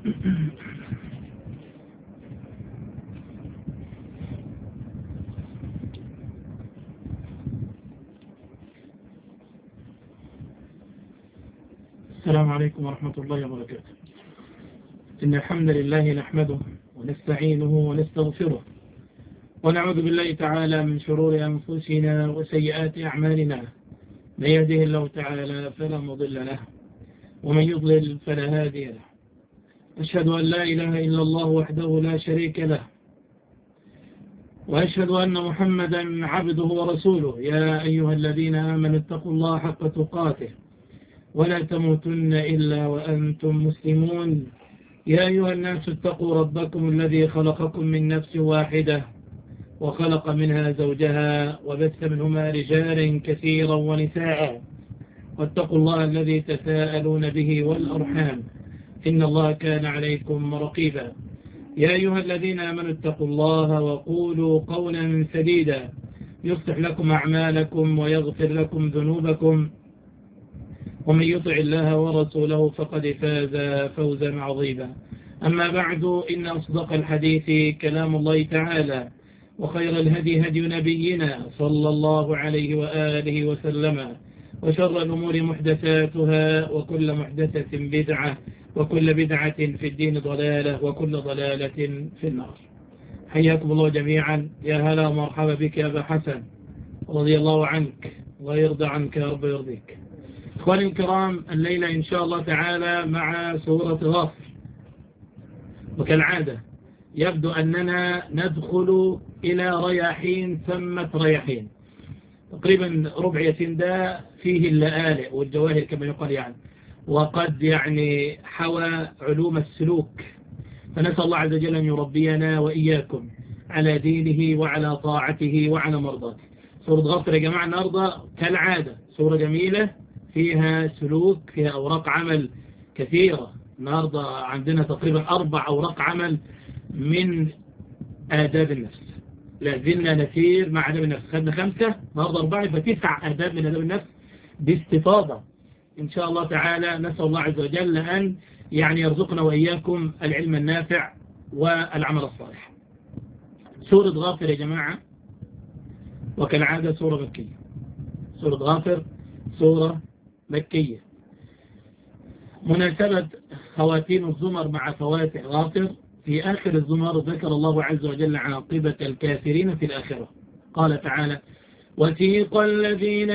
السلام عليكم ورحمة الله وبركاته. إن الحمد لله نحمده ونستعينه ونستغفره ونعوذ بالله تعالى من شرور أنفسنا وسيئات أعمالنا. من يهده الله تعالى فلا مضل له ومن يضلل فلا هادي له. أشهد أن لا إله إلا الله وحده لا شريك له، وأشهد أن محمدا عبده ورسوله. يا أيها الذين آمنوا اتقوا الله حق تقاته ولا تموتن إلا وأنتم مسلمون. يا أيها الناس اتقوا ربكم الذي خلقكم من نفس واحدة وخلق منها زوجها وبث منهما رجالا كثيرا ونساء، واتقوا الله الذي تساءلون به والأرحام إن الله كان عليكم رقيبا. يا أيها الذين آمنوا اتقوا الله وقولوا قولا سديدا يصلح لكم أعمالكم ويغفر لكم ذنوبكم، ومن يطع الله ورسوله فقد فاز فوزا عظيما. أما بعد، إن أصدق الحديث كلام الله تعالى، وخير الهدي هدي نبينا صلى الله عليه وآله وسلم، وشر الأمور محدثاتها، وكل محدثة بدعة، وكل بدعة في الدين ضلالة، وكل ضلالة في النار. حياكم الله جميعا. يا هلا ومرحبا بك يا أبا حسن، رضي الله عنك، الله يرضى عنك يا رب يرضيك. إخواني الكرام، الليلة إن شاء الله تعالى مع سورة غافر، وكالعادة يبدو أننا ندخل إلى رياحين ثمة رياحين، تقريبا ربع ياسين ده فيه اللآلئ والجواهر كما يقال يعني، وقد حوى علوم السلوك، فنسأل الله عز وجل أن يربينا وإياكم على دينه وعلى طاعته وعلى مرضاته. سورة غافر يا جماعة النهاردة كالعادة سورة جميلة فيها سلوك، فيها أوراق عمل كثيرة. النهاردة عندنا تقريبا 4 أوراق عمل من آداب النفس. لا زلنا نسير مع آداب النفس، خدنا 5 النهاردة 4، ف9 آداب من آداب النفس باستفاضة إن شاء الله تعالى. نسأل الله عز وجل أن يرزقنا وإياكم العلم النافع والعمل الصالح. سورة غافر يا جماعة وكالعادة سورة مكية. سورة غافر سورة مكية. مناسبة خواتيم الزمر مع فواتح غافر، في آخر الزمر ذكر الله عز وجل عاقبة الكافرين في الآخرة. قال تعالى: وسيق الذين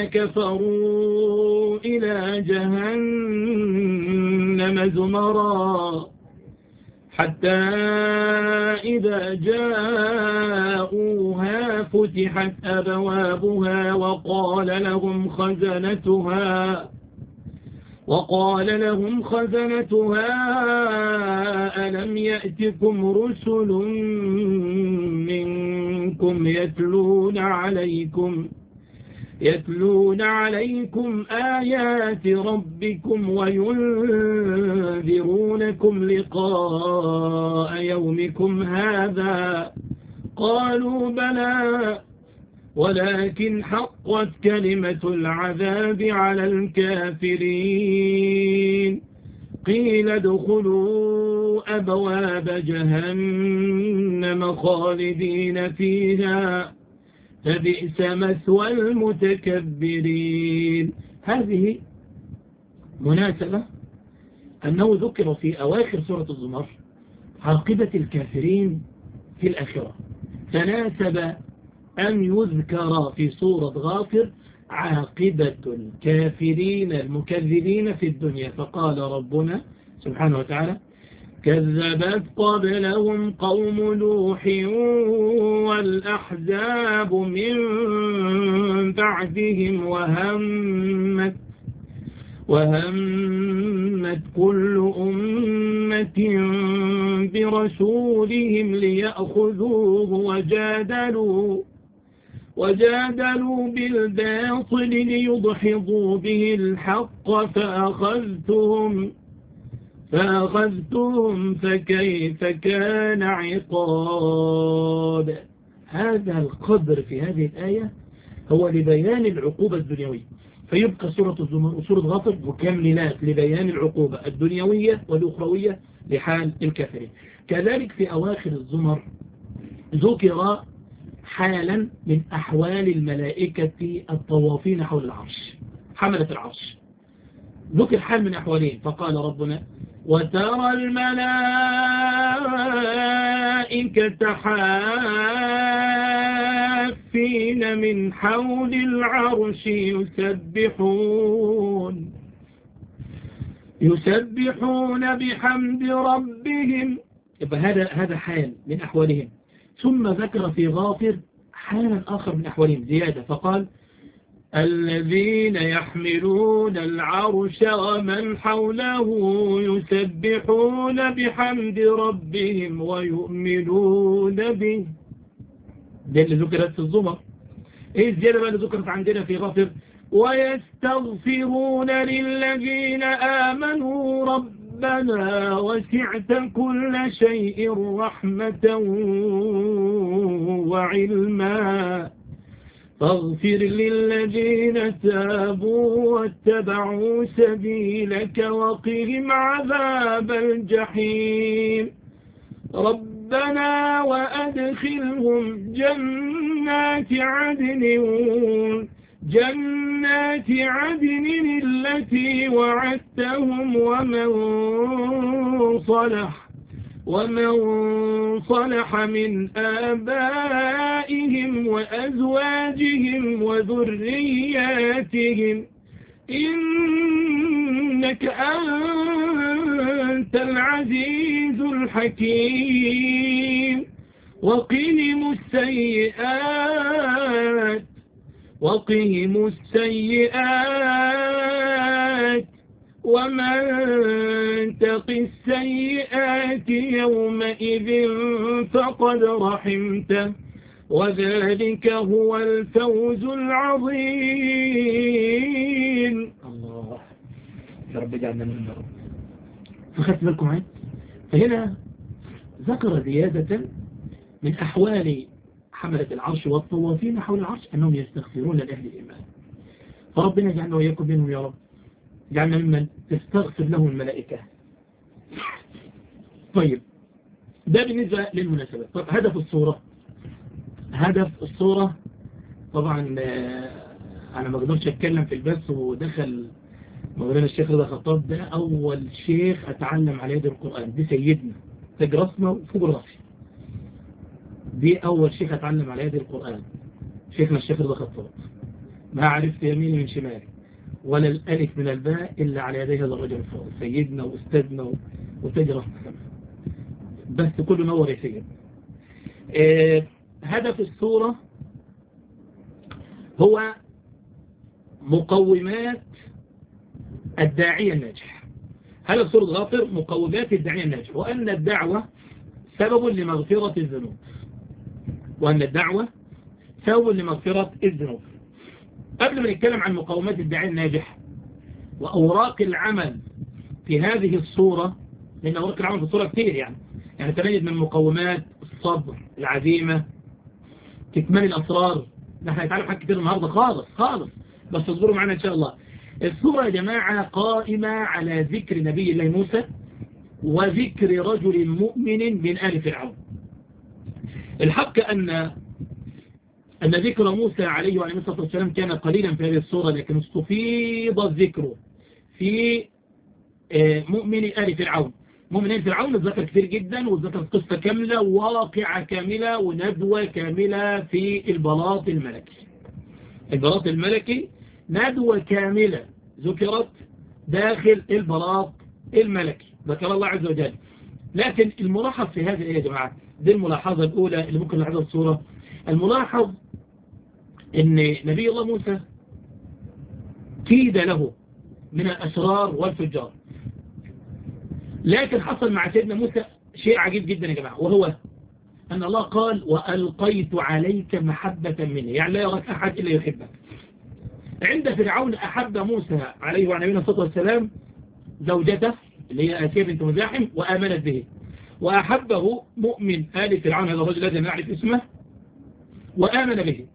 كفروا إلى جهنم زمرا حتى إذا جاءوها فتحت أبوابها وقال لهم خزنتها ألم يأتكم رسل منكم يتلون عليكم آيات ربكم وينذرونكم لقاء يومكم هذا؟ قالوا بلى ولكن حقت كلمة العذاب على الكافرين. قيل ادخلوا أبواب جهنم خالدين فيها فبئس مثوى المتكبرين. هذه مناسبة أنه ذكر في أواخر سورة الزمر عاقبة الكافرين في الآخرة، تناسب أن يذكر في سورة غافر عاقبة الكافرين المكذبين في الدنيا. فقال ربنا سبحانه وتعالى: كذبت قبلهم قوم نوح والأحزاب من بعدهم وهمت كل أمة برسولهم ليأخذوه وجادلوا بالباطل ليضحضوا به الحق فأخذتهم فكيف كان عقاب. هذا القدر في هذه الآية هو لبيان العقوبة الدنيوية، فيبقى سورة الزمر وسورة غافر مكملات لبيان العقوبة الدنيوية والأخروية لحال الكافرين. كذلك في أواخر الزمر ذكر حالا من أحوال الملائكة الطوافين حول العرش، حملة العرش، ذكر حال من أحوالهم. فقال ربنا: وترى الملائكة حافين من حول العرش يسبحون بحمد ربهم. يبقى هذا حال من أحوالهم. ثم ذكر في غافر حالا آخر من أحوالهم زيادة، فقال: الذين يحملون العرش ومن حوله يسبحون بحمد ربهم ويؤمنون به. ده اللي ذكرت في الزمر. ايه الزيادة بقى اللي ذكرت عندنا في غافر؟ ويستغفرون للذين آمنوا ربنا وسعت كل شيء رحمة وعلما فاغفر للذين تابوا واتبعوا سبيلك وقهم عذاب الجحيم ربنا وأدخلهم جنات عدن التي وعدتهم ومن صلح من آبائهم وأزواجهم وذرياتهم إنك أنت العزيز الحكيم وقهم السيئات ومن تق السيئات يومئذ فقد رحمته وذلك هو الفوز العظيم. الله يا رب اجعلنا من النار. فخدت بالكم معي؟ فهنا ذكر زيادة من أحوال حملة العرش والطوافين حول العرش أنهم يستغفرون لأهل الإيمان. فربنا يجعلنا وإياكم منهم يا رب، جعلنا ممن تستغفر لهم الملائكة. طيب ده بالنسبة للمناسبات. طيب هدف الصورة طبعا أنا ما اقدرش أتكلم في البث، ودخل مولانا الشيخ رضا خطاب، ده أول شيخ أتعلم على يد القرآن، دي سيدنا تاج راسنا وفوق راسي، دي أول شيخ أتعلم على يد القرآن، شيخنا الشيخ رضا خطاب. ما عرفت يميني من شمالي ولا الألف من الباء إلا على يدي هذا الرجل الفاضل، سيدنا وأستاذنا وتاج راسنا كمان، بس كله نور يا سيدنا. هدف السورة هو مقومات الداعية الناجح. هدف سورة غافر مقومات الداعية الناجح، وأن الدعوة سبب لمغفرة الذنوب، قبل ما نتكلم عن مقومات الداعية الناجح وأوراق العمل في هذه الصورة، لأن أوراق العمل في الصورة كتير يعني تجد من مقومات الصبر، العزيمة، كتمان الأسرار. نحن هنتعلم حاجات كتير النهاردة خالص، بس اصبروا معنا إن شاء الله. الصورة يا جماعة قائمة على ذكر نبي الله موسى وذكر رجل مؤمن من آل فرعون. الحق أن ذكر موسى عليه وعليه الصلاة والسلام كان قليلا في هذه الصورة، لكن استفيض الذكر في مؤمن آل فرعون. مؤمن آل فرعون الذكر كثير جدا، والذكر قصة كاملة وواقعة كاملة وندوة كاملة في البلاط الملكي. ندوة كاملة ذكرت داخل البلاط الملكي، ذكر الله عز وجل. لكن الملاحظ في هذه يا جماعة، دي الملاحظة الأولى اللي ممكن نلاحظها الصورة. الملاحظ ان نبي الله موسى كيد له من الأشرار والفجار، لكن حصل مع سيدنا موسى شيء عجيب جدا يا جماعة، وهو أن الله قال وألقيت عليك محبة مني، يعني لا يراك أحد إلا يحبك. عند فرعون أحب موسى عليه وعلى نبينا الصلاة والسلام زوجته اللي هي آسيا بنت مزاحم وآمنت به، وأحبه مؤمن آل فرعون هذا الرجل الذي نعرف اسمه وآمن به.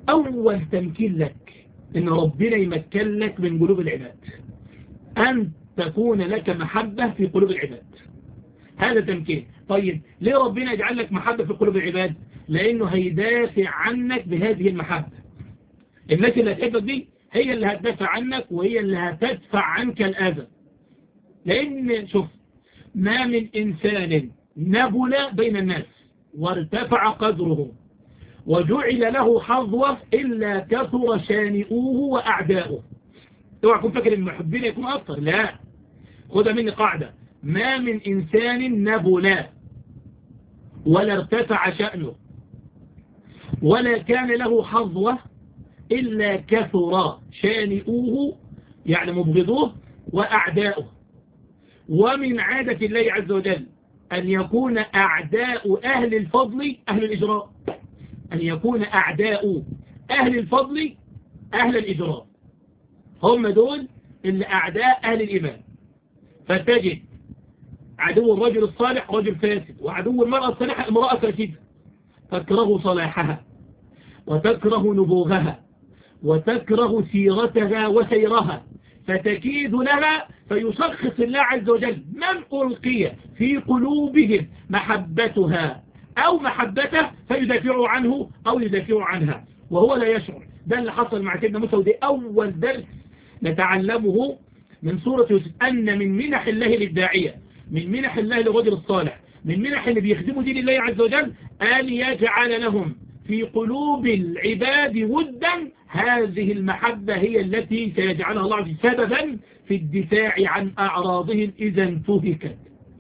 أول تمكين لك إن ربنا يمكن لك من قلوب العباد، أن تكون لك محبة في قلوب العباد. هذا تمكين. طيب ليه ربنا يجعل لك محبة في قلوب العباد؟ لأنه هيدافع عنك بهذه المحبة. الناس اللي هتحبك دي هي اللي هتدافع عنك، وهي اللي هتدفع عنك الأذى. لأن شوف، ما من إنسان نبل بين الناس وارتفع قدره وجعل له حظوة إلا كثر شانئوه وأعداؤه. اوعى تكون فاكر ان المحبين يكون أكثر، لا، خدها مني قاعدة: ما من إنسان نبل ولا ارتفع شأنه ولا كان له حظوة إلا كثر شانئوه، يعني مبغضوه، وأعداؤه. ومن عادة الله عز وجل أن يكون أعداء أهل الفضل أهل الإجراء، أن يكون أعداء أهل الفضل أهل الإجراء، هم دول اللي أعداء أهل الإيمان. فتجد عدو الرجل الصالح رجل فاسد، وعدو المرأة الصالحة امرأة فاسدة، تكره صلاحها وتكره نبوغها وتكره سيرتها وسيرها، فتكيد لها، فيشخص الله عز وجل من ألقي في قلوبهم محبتها أو محبته فيدافعوا عنه أو يدافعوا عنها وهو لا يشعر. ده اللي حصل مع سيدنا موسى، ودي أول درس نتعلمه من سورة يوسف، أن من منح الله للداعية، من منح الله للرجل الصالح، من منح اللي بيخدموا دين الله عز وجل، أن يجعل لهم في قلوب العباد ودا. هذه المحبة هي التي سيجعلها الله سببا في الدفاع عن أعراضهم إذا انتهكت.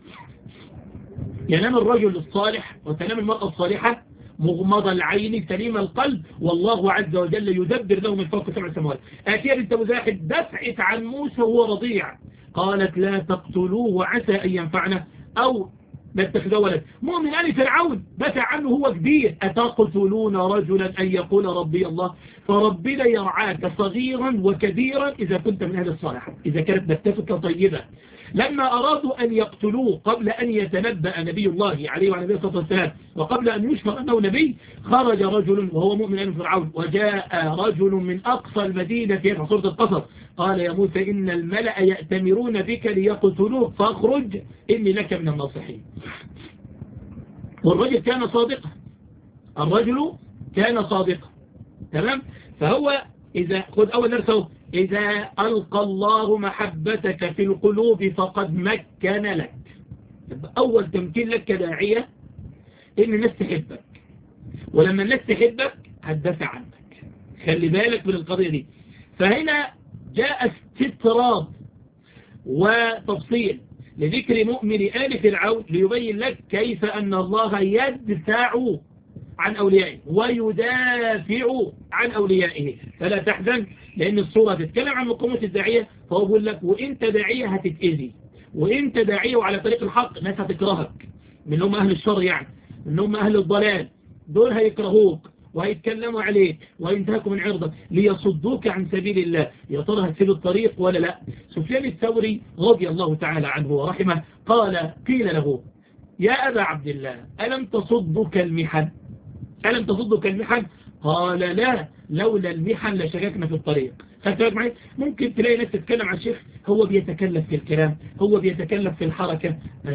ينام الرجل الصالح وتنام المرأة الصالحة مغمض العين سليم القلب، والله عز وجل يدبر له من فوق 7 سماوات. آتية بنت مزاحم دفعت عن موسى وهو رضيع، قالت لا تقتلوه وعسى أن ينفعنا أو نتخذه ولد. مؤمن آل فرعون دافع عنه هو كبير: أتقتلون رجلا أن يقول ربي الله؟ فربنا يرعاك صغيرا وكبيرا إذا كنت من أهل الصالح، إذا كانت نتفك طيبة. لما أرادوا أن يقتلوه قبل أن يتنبأ نبي الله عليه وعلى الصلاة والسلام وقبل أن يشفر أنه نبي، خرج رجل وهو مؤمن آل فرعون، وجاء رجل من أقصى المدينة في سورة القصص قال يا موسى إن الملأ يأتمرون بك ليقتلوك فاخرج إني لك من الناصحين. والرجل كان صادقا، الرجل كان صادقا، تمام. فهو إذا خذ أول درسه: إذا ألقى الله محبتك في القلوب فقد مكن لك. أول تمكين لك كداعية إن الناس تحبك، ولما الناس تحبك هتدافع عنك. خلي بالك من القضية دي. فهنا جاء استطراد وتفصيل لذكر مؤمن آل فرعون ليبين لك كيف أن الله يدفع عن أوليائه ويدافع عن أوليائه. فلا تحزن، لأن الصورة تتكلم عن مقومة الداعية، فهو بيقول لك وإنت داعية هتتأذي، وإنت داعية وعلى طريق الحق ناس هتكرهك، من هم أهل الشر، يعني من هم أهل الضلال، دول هيكرهوك وهيتكلموا عليك وينتهكوا من عرضك ليصدوك عن سبيل الله. يا ترى هتسيب الطريق ولا لا؟ سفيان الثوري رضي الله تعالى عنه ورحمه قال: قيل له يا أبا عبد الله ألم تصدك المحن؟ ألم تصدك المحن؟ قال لا، لولا المحن لشككنا في الطريق. خدت معي؟ ممكن تلاقي ناس تتكلم عن الشيخ هو بيتكلف في الكلام، هو بيتكلف في الحركة.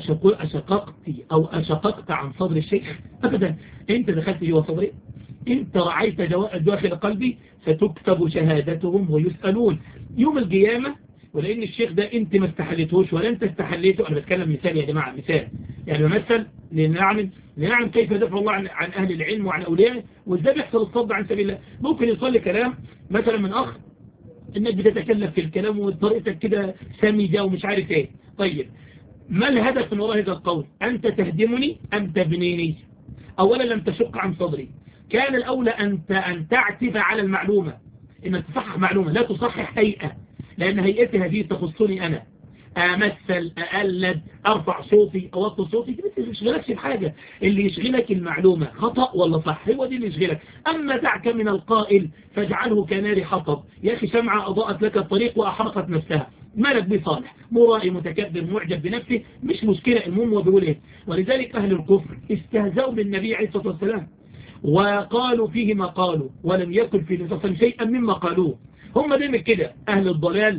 أشققت عن صدر الشيخ؟ أبدا، أنت دخلت جوا صدري، أنت رعيت داخل قلبي، ستكتب شهادتهم ويسألون يوم القيامة. ولأن الشيخ ده أنت ما استحلتهوش ولا أنت استحليته. أنا بتكلم مثال يا جماعة، مثال يعني بمثل لنعلم كيف يدفع الله عن أهل العلم وعن أوليائه، وإزاي بيحصل الصد عن سبيل الله. ممكن يصلي كلام مثلا من أخ إنك بتتكلم في الكلام وطريقتك كده سمجة ومش عارف إيه. طيب ما الهدف من وراء هذا القول؟ أنت تهدمني أم تبنيني؟ أولا لم تشق عن صدري، كان الأولى أن تعتب على المعلومة، إنك تصحح معلومة، لا تصحح هيئة، لأن هيئتي هذه تخصني أنا. أمثل، أقلد، أرفع صوتي، أوطي صوتي، دي ما يشغلكش بحاجة. اللي يشغلك المعلومة خطأ ولا صح، هو دي اللي يشغلك. أما دعك من القائل فاجعله كنار حطب. يا أخي شمعة أضاءت لك الطريق وأحرقت نفسها، مالك بصالح؟ مرائي متكبر معجب بنفسه، مش مشكلة، المهم هو بيقول إيه. ولذلك أهل الكفر استهزأوا بالنبي عليه الصلاة والسلام وقالوا فيه ما قالوا، ولم يكن في النبي صلى الله عليه وسلم شيئا مما قالوه. هم دايما كده، أهل الضلال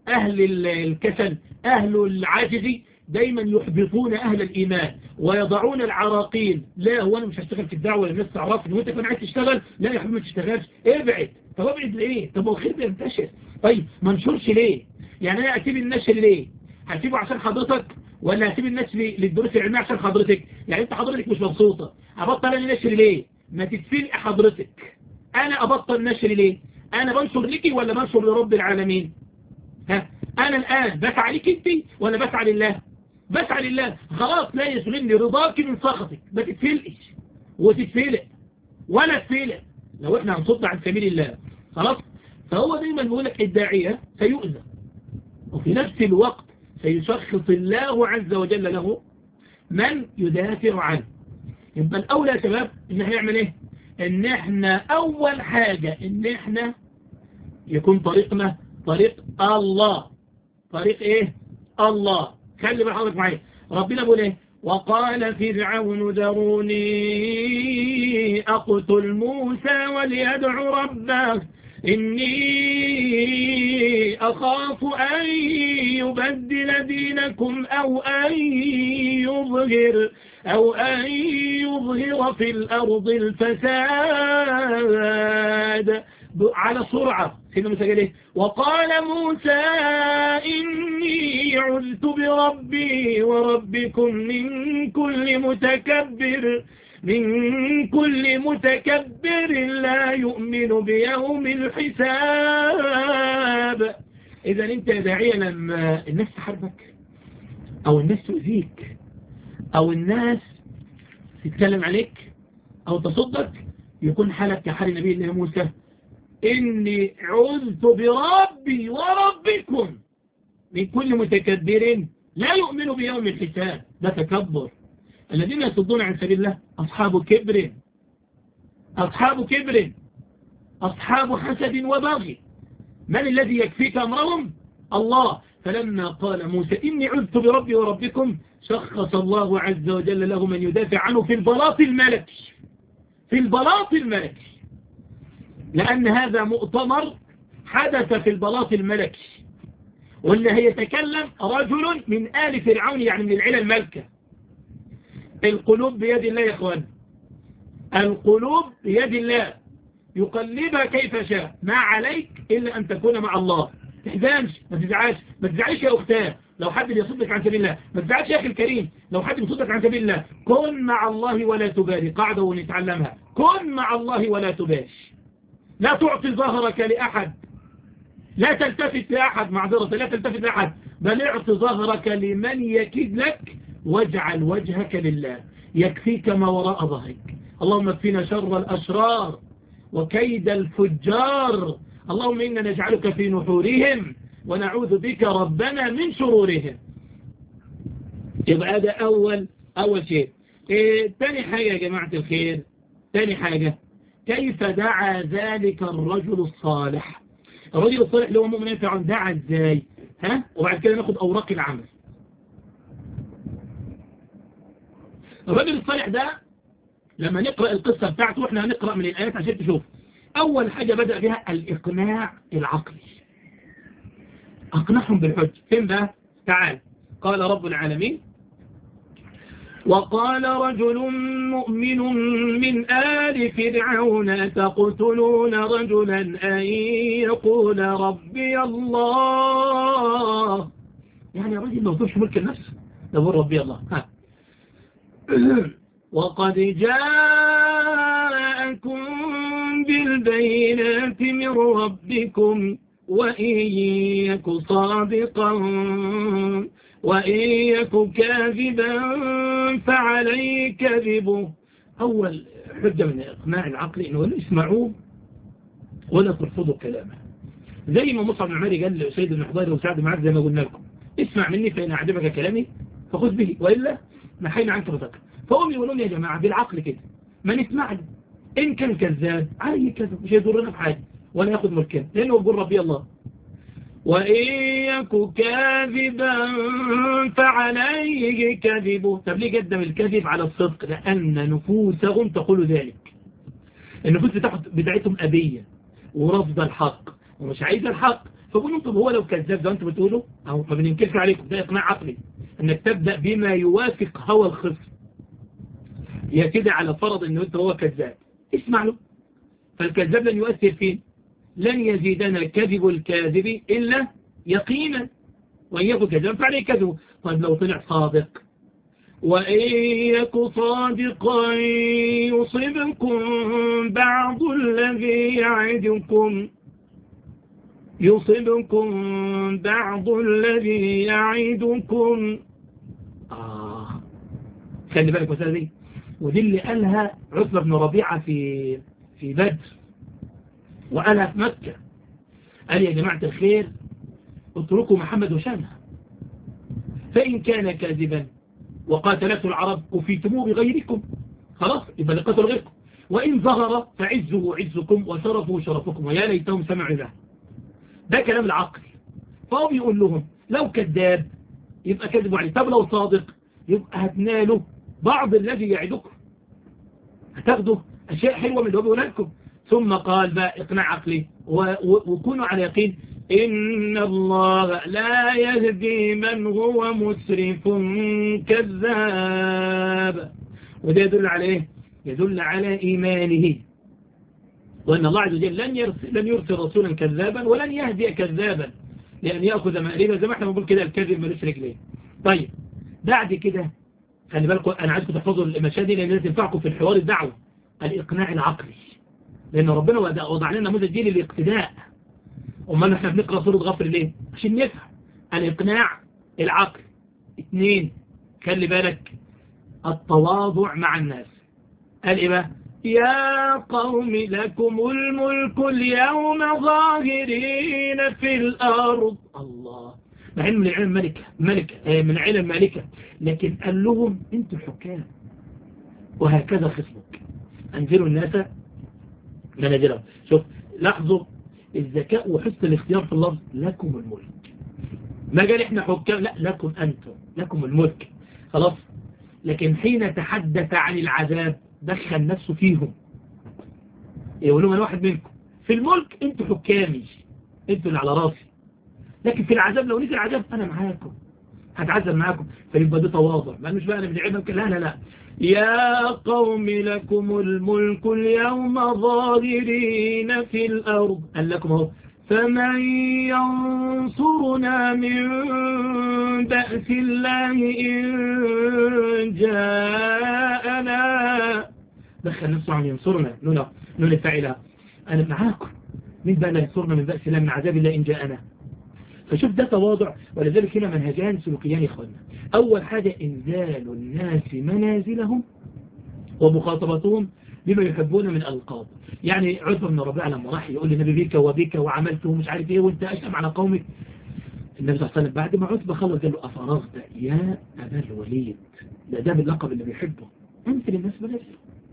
أهل الكسل، أهل العاجز دايما يحبطون أهل الإيمان ويضعون العراقيل. لا، هو أنا مش هشتغل في الدعوة للناس تعرفني، وأنت كمان عايز تشتغل؟ لا يا حبيبي ما تشتغلش، ابعد. طب ابعد ليه؟ طب هو الخير بينتشر، طيب ما انشرش ليه؟ يعني أنا أسيب النشر ليه؟ هسيبه عشان حضرتك ولا هسيب الناس للدروس العلمية عشان حضرتك؟ يعني أنت حضرتك مش مبسوطة، أبطل أنا نشر ليه؟ ما تتفلق حضرتك، أنا أبطل نشر ليه؟ أنا بنشر لك ولا بنشر لرب العالمين؟ ها، أنا الآن بسعى لك أنت ولا بسعى لله؟ بسعى لله. خلاص، لا يشغلني رضاك من سخطك، ما تتفلقش وتتفلق ولا تفلق لو احنا هنصد عن سبيل الله. خلاص. فهو دايما بيقول لك الداعية سيؤذى، وفي نفس الوقت سيشخص الله عز وجل له من يدافع عنه. يبقى الأولى يا شباب ان احنا نعمل ايه؟ ان احنا اول حاجة ان احنا يكون طريقنا طريق الله. طريق ايه؟ الله. خلي بال حضرتك معايا، ربنا بيقول ايه؟ وقال فرعون ذروني اقتل موسى وليدع ربه إني أخاف أن يبدل دينكم أو أن يظهر في الأرض الفساد. على سرعة سيدنا موسى قال ايه؟ وقال موسى إني عذت بربي وربكم من كل متكبر لا يؤمن بيوم الحساب. إذا أنت يا داعية لما الناس تحاربك أو الناس تؤذيك أو الناس تتكلم عليك أو تصدك، يكون حالك كحال نبي الله موسى إني عذت بربي وربكم من كل متكبر لا يؤمن بيوم الحساب. ده تكبر. الذين يصدون عن سبيل الله أصحاب كبر، أصحاب حسد وبغي. من الذي يكفيك أمرهم؟ الله. فلما قال موسى إني عذت بربي وربكم، شخص الله عز وجل له من يدافع عنه في البلاط الملكي، لأن هذا مؤتمر حدث في البلاط الملكي، واللي هيتكلم رجل من آل فرعون، يعني من العيلة الملكة. القلوب بيد الله يا اخوان، القلوب بيد الله يقلبها كيف شاء. ما عليك إلا أن تكون مع الله. تحزنش، ما تزعلش يا أختاه لو حد بيصدك عن سبيل الله، ما تزعلش يا أخي الكريم لو حد بيصدك عن سبيل الله. كن مع الله ولا تبالي، قاعدة ونتعلمها، كن مع الله ولا تبالي. لا تعطي ظهرك لأحد، لا تلتفت لأحد، معذرة، لا تلتفت لأحد، بل اعطي ظهرك لمن يكيد لك، واجعل وجهك لله، يكفيك ما وراء ظهرك. اللهم اكفينا شر الأشرار وكيد الفجار. اللهم إنا نجعلك في نحورهم ونعوذ بك ربنا من شرورهم. يبقى هذا أول شيء. تاني حاجة يا جماعة الخير، تاني حاجة، كيف دعا ذلك الرجل الصالح؟ الرجل الصالح اللي هو مؤمن فرعون دعا ازاي؟ وبعد كده ناخد أوراق العمل. الرجل الصالح ده لما نقرأ القصة بتاعته، واحنا هنقرأ من الآيات عشان تشوف. أول حاجة بدأ بها الإقناع العقلي، أقنعهم بالحج. فين بقى؟ تعال، قال رب العالمين وقال رجل مؤمن من آل فرعون تقتلون رجلا أن يقول ربي الله. يعني الرجل ما يطلبش ملك النفس، يقول ربي الله. وقد جاءكم بالبينات من ربكم وإن يك صادقا وإن يك كاذبا فعليه كذبه. أول حجة من الإقناع العقلي إنه لا اسمعوه ولا ترفضوا كلامه. زي ما مصعب بن عمير قال لسيد بن حضير وسعد بن معاذ زي ما قلنا لكم، اسمع مني فإن أعجبك كلامي فخذ به وإلا نحينا عنك بذكر. فهم يقولون يا جماعة بالعقل كده، ما نسمع له، إن كان كذاب عليه كذب، مش هيضرنا في حاجة ولا ياخذ ملكنا، لأنه يقول ربي الله. وإن يك كاذبا فعليه كذبه. طب ليه قدم الكذب على الصدق؟ لأن نفوسهم تقول ذلك. النفوس بتاعتهم أبية ورفض الحق ومش عايزة الحق، فبقول لهم طب هو لو كذاب ده انتوا بتقولوا او ما بننكرش عليكم، ده اقناع عقلي انك تبدا بما يوافق هوى الخصم، يا كده على فرض انه انت هو كذاب اسمع له. فالكذاب لن يؤثر فيه، لن يزيدنا كذب الكاذب الا يقينا، وان يكن كذبا فعليه كذبه. طيب لو طلع صادق، وإن يك صادقا يصبكم بعض الذي يعدكم خلي بالك مسألة دي، ودي اللي قالها عتبة بن ربيعة في بدر، وقالها في مكة. قال يا جماعة الخير اتركوا محمد وشامه، فإن كان كاذبا وقاتلته العرب كفيتموه بغيركم، خلاص يبقى لقتل غيركم، وإن ظهر فعزه عزكم وشرفه شرفكم ويا ليتهم سمعوا له. ده كلام العقل. فهو بيقول لهم لو كذاب يبقى كذبوا عليه، طب لو صادق يبقى هتنالوا بعض الذي يعدكم، هتاخدوا أشياء حلوة من اللي هو بيقولها لكم. ثم قال بقى إقناع عقلي وكونوا على يقين إن الله لا يهدي من هو مسرف كذاب. وده يدل على إيه؟ يدل على إيمانه، وأن الله عز وجل لن يرسل رسولا كذابا ولن يهدي كذابا لأن يأخذ مأربا، زي ما احنا بنقول كده الكذب ملوش رجلين. طيب بعد كده خلي بالكم، أنا عايزكم تحفظوا المشاهد دي لأن تنفعكم في الحوار الدعوة، الإقناع العقلي، لأن ربنا وضع لنا نموذج دي للاقتداء. أمال احنا بنقرأ سورة غفر ليه؟ عشان نفهم الإقناع العقلي. 2 خلي بالك التواضع مع الناس. قال إيه بقى؟ يا قوم لكم الملك اليوم ظاهرين في الأرض. الله، مع إنه من العلم من علم مالكة، لكن قال لهم انتوا حكام وهكذا خصمك، انزلوا الناس منازلهم. شوف لاحظوا الذكاء وحسن الاختيار في اللفظ، لكم الملك، ما قال احنا حكام، لا لكم انتم، لكم الملك خلاص. لكن حين تحدث عن العذاب دخل نفسه فيهم، يقول لهم انا واحد منكم في الملك، انتوا حكامي، انتوا اللي على راسي، لكن في العذاب لو نزل العذاب انا معاكم، هتعذب معاكم. فيبقى ده تواضع، ما مش بقى انا بنعبك، لا يا قوم لكم الملك اليوم ظاهرين في الأرض، قال لكم اهو، فمن ينصرنا من بأس الله إن جاءنا. دخل نفسه عن ينصرنا، نون فاعلها، أنا معاكم، مين بقى ينصرنا من بأس الله من عذاب الله إن جاءنا. فشوف ده تواضع. ولذلك هنا منهجان سلوكيان يا إخوانا. أول حاجة إنزال الناس منازلهم ومخاطبتهم بما يحبون من الألقاب. يعني عتبة بن ربيعة لما راح يقول للنبي بك وبك وعملته ومش عارف ايه وانت أشأم على قومك، النبي صلى الله عليه وسلم بعد ما عتبة خلص قال له أفرغت يا أبا الوليد، ده باللقب اللي بيحبه، أمثل الناس منازل.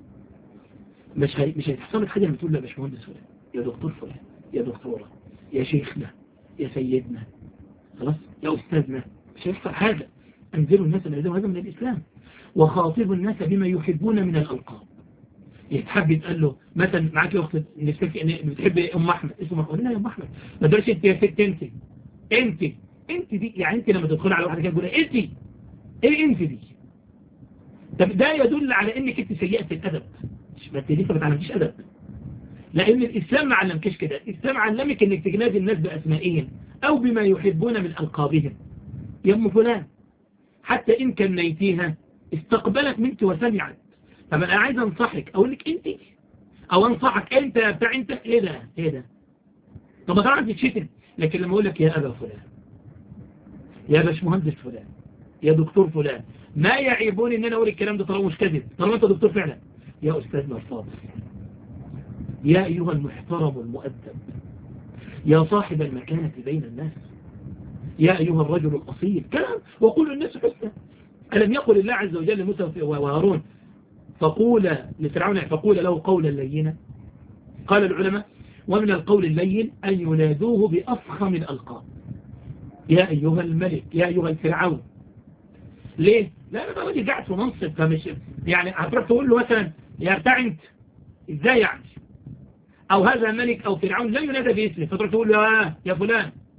مش هيتحصل لك حاجة لما تقول له يا باشمهندس فلان، يا دكتور فلان، يا دكتورة، يا شيخنا، يا سيدنا، خلاص يا أستاذنا، مش هيحصل حاجة. أنزلوا الناس منازلهم، هذا من الإسلام. وخاطبوا الناس بما يحبون من الألقاب. يتحب يتقال له مثلا معاك يا أخت نفسك بتحب أم أحمد، اسمه أقول لا يا أم أحمد، ما تقولش أنت يا ست، أنت دي، يعني أنت لما تدخل على واحد كده تقول أنت إيه أنت دي؟ طب ده يدل على أنك أنت سيئة الأدب، ما أنت لسه ما تعلمتيش أدب، لأن الإسلام ما علمكش كده. الإسلام علمك أنك تجنادي الناس بأسمائهم أو بما يحبون من ألقابهم. يا أم فلان، حتى إن كان نيتيها استقبلت منك وسمعت. طب أنا عايز أنصحك أقول لك أنت، أو أنصحك أنت بتاع أنت، إيه ده؟ طب طبعا تتشتم، لكن لما أقول لك يا أبا فلان، يا باشمهندس فلان، يا دكتور فلان، ما يعيبوني إن أنا أقول الكلام ده طالما مش كذب، طالما أنت دكتور فعلا. يا أستاذنا الفاضل، يا أيها المحترم المؤدب، يا صاحب المكانة بين الناس، يا أيها الرجل الأصيل، كلام وقول الناس حسنا. ألم يقل الله عز وجل لموسى وهارون فقول لفرعون فقول له قولا لينا؟ قال العلماء ومن القول اللين أن ينادوه بأفخم الألقاب، يا أيها الملك، يا أيها الفرعون. ليه؟ لا أنا بقول قاعد في منصب، فمش يعني هتروح تقول له مثلا يا بتاع أنت، إزاي يعني؟ أو هذا ملك أو فرعون لا ينادى باسمه، فتروح تقول له يا فلان،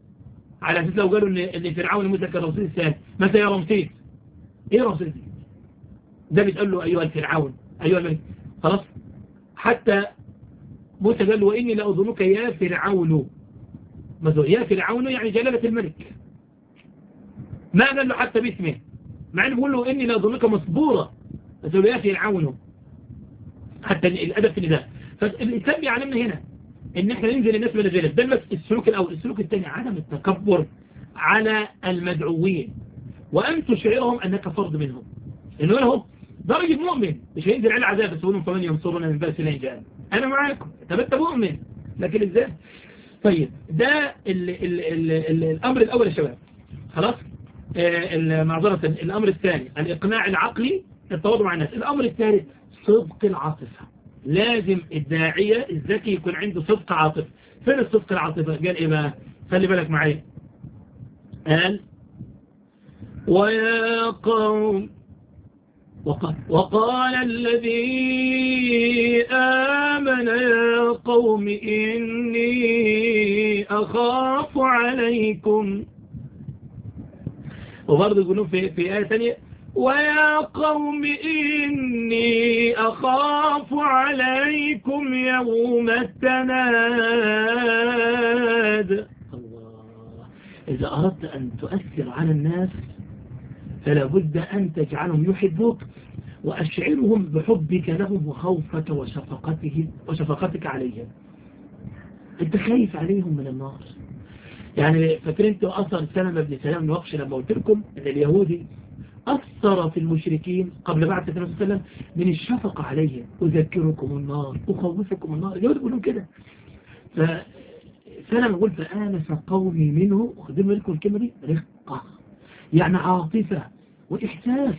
على أساس لو قالوا إن فرعون موسى كان رمسيس الثاني، متى يا رمسيس؟ إيه رمسيس دي؟ ده بتقول له أيها الفرعون أيها الملك، خلاص. حتى موسى قال له وإني لأظنك يا فرعون، يا فرعون يعني جلالة الملك، ما قال له حتى باسمه، مع انه بيقول له إني لأظنك مصبورة، بس له يا فرعون، حتى الأدب في النداء. فالإسلام بيعلمنا هنا إن إحنا ننزل الناس بلا جلد. ده السلوك الأول. السلوك الثاني عدم التكبر على المدعوين، وأن تشعرهم أنك فرد منهم، إنه له درجة مؤمن مش هينزل على عذاب بس يقولون فمن ينصرنا من بأس الله جاء، أنا معاكم، طب أنت مؤمن لكن إزاي؟ طيب ده الأمر الأول يا شباب، خلاص. معذرة، الأمر الثاني الإقناع العقلي، التواضع مع الناس. الأمر الثالث صدق العاطفة. لازم الداعية الذكي يكون عنده صدق عاطفة. فين الصدق العاطفة؟ قال إيه بقى؟ خلي بالك معايا، قال ويا قوم وقال الذي آمن يا قوم إني أخاف عليكم. وبرضه يقولون في آية ثانية ويا قوم إني أخاف عليكم يوم التناد. الله، إذا أردت أن تؤثر على الناس فلا بد أن تجعلهم يحبوك وأشعرهم بحبك لهم وخوفك وشفقتك عليهم. أنت خايف عليهم من النار. يعني فاكرين انتوا أثر سلمة بن سلام الوقش لما قلت لكم أن اليهودي أثر في المشركين قبل بعثة النبي صلى الله عليه وسلم من الشفقة عليهم، أذكركم النار أخوفكم النار. اليهود يقولون كده. فسلمة يقول فآنس قومي منه، خدوا لكم الكلمة دي، رقة يعني عاطفة وإحساس.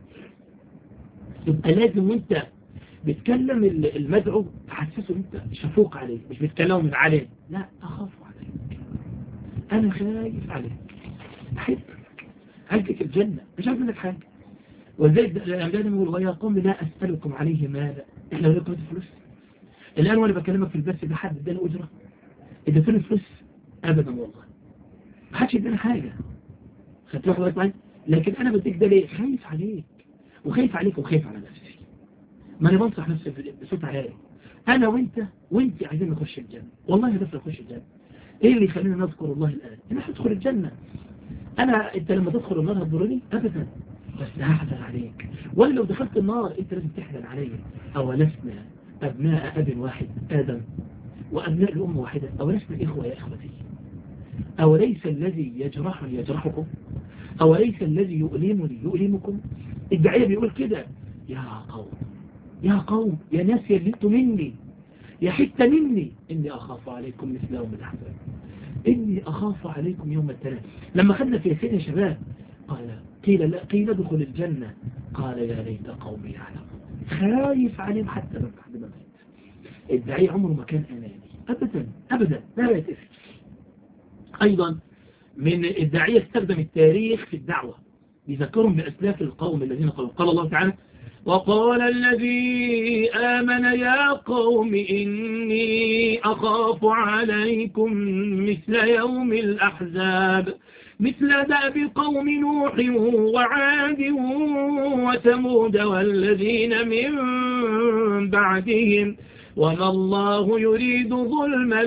يبقى لازم وانت بتكلم المدعو تحسسه انت شفوق عليه، مش بتكلمه من عليه، لا أخاف عليك، أنا خايف عليك، أحبك، أهلك الجنة، مش عارف منك حاجة. وزيد الأمجاد يقول ويا قوم لا أسألكم عليه ماذا، إحنا لكم الفلوس الآن وأنا بكلمك في البث ده حد اداني أجرة؟ اديتوني فلوس؟ أبدا والله، ما حدش اداني حاجة، خدت واحد معي، لكن أنا بديك ده ليه؟ خايف عليك وخايف عليك وخايف على نفسي. ما أنا بنصح نفسي بصوت عالي، أنا وأنت عايزين نخش الجنة، والله هدفنا نخش الجنة. إيه اللي يخلينا نذكر الله الآن؟ إن احنا ندخل الجنة. أنت لما تدخل النار هتضرني؟ أبدا، بس هحزن عليك. ولا لو دخلت النار أنت لازم تحزن علي. أولسنا أبناء أب واحد آدم وأبناء الأم واحدة، أولسنا إخوة يا إخوتي؟ أوليس الذي يجرحني يجرحكم؟ أوليس الذي يؤلمني يؤلمكم؟ الداعية بيقول كده، يا قوم يا ناس يلدتوا مني، يا حتة مني، إني أخاف عليكم مثل يوم الأحزاب، إني أخاف عليكم يوم التناد. لما خدنا في ياسين يا شباب قيل ادخل الجنة، قال يا ليت قومي يعلمون. خايف عليهم حتى بعد ما مات. الداعي عمره ما كان أناني أبدا، لا يتأثر. أيضا من الداعية استخدم التاريخ في الدعوة، بيذكرهم بأسلاف القوم الذين قال الله تعالى وقال الذي آمن يا قوم إني أخاف عليكم مثل يوم الأحزاب مثل دأب قوم نوح وعاد وثمود والذين من بعدهم وما الله يريد ظلما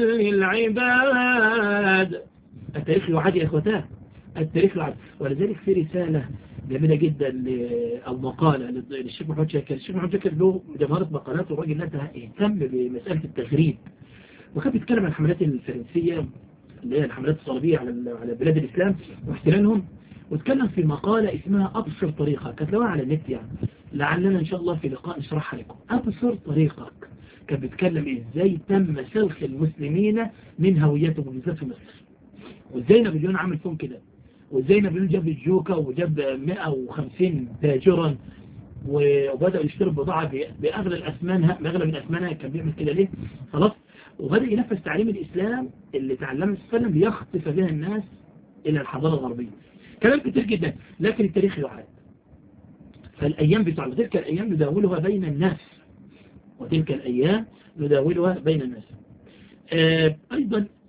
للعباد. التاريخ يعاد يا إخوتان، التاريخ يعاد. ولذلك في رسالة جميلة جدا أو مقالة للشيخ محمد شاكر. الشيخ محمد شاكر له جمهورة مقالات، والراجل ده اهتم بمسألة التغريب، وكان بيتكلم عن الحملات الفرنسية اللي هي الحملات الصليبية على بلاد الإسلام واحتلالهم، واتكلم في مقالة اسمها أبصر طريقة، كانت لها على النت يعني، لعلنا إن شاء الله في لقاء نشرحها لكم. أبصر طريقك كان بيتكلم إزاي تم سلخ المسلمين من هويتهم بالذات في مصر، وإزاي نابليون عمل فيهم كده، وإزاي نابليون جاب الجوكا وجاب 150 تاجرا وبدأوا يشتروا بضاعة بأغلى الأثمانها كان بيعمل كده ليه؟ خلاص. وبدأ ينفذ تعليم الإسلام اللي تعلمه السلام ليخطف بها الناس إلى الحضارة الغربية. كلام كتير جدا، لكن التاريخ يعاد. فالأيام بتاع تلك الأيام نداولها بين الناس، أيضا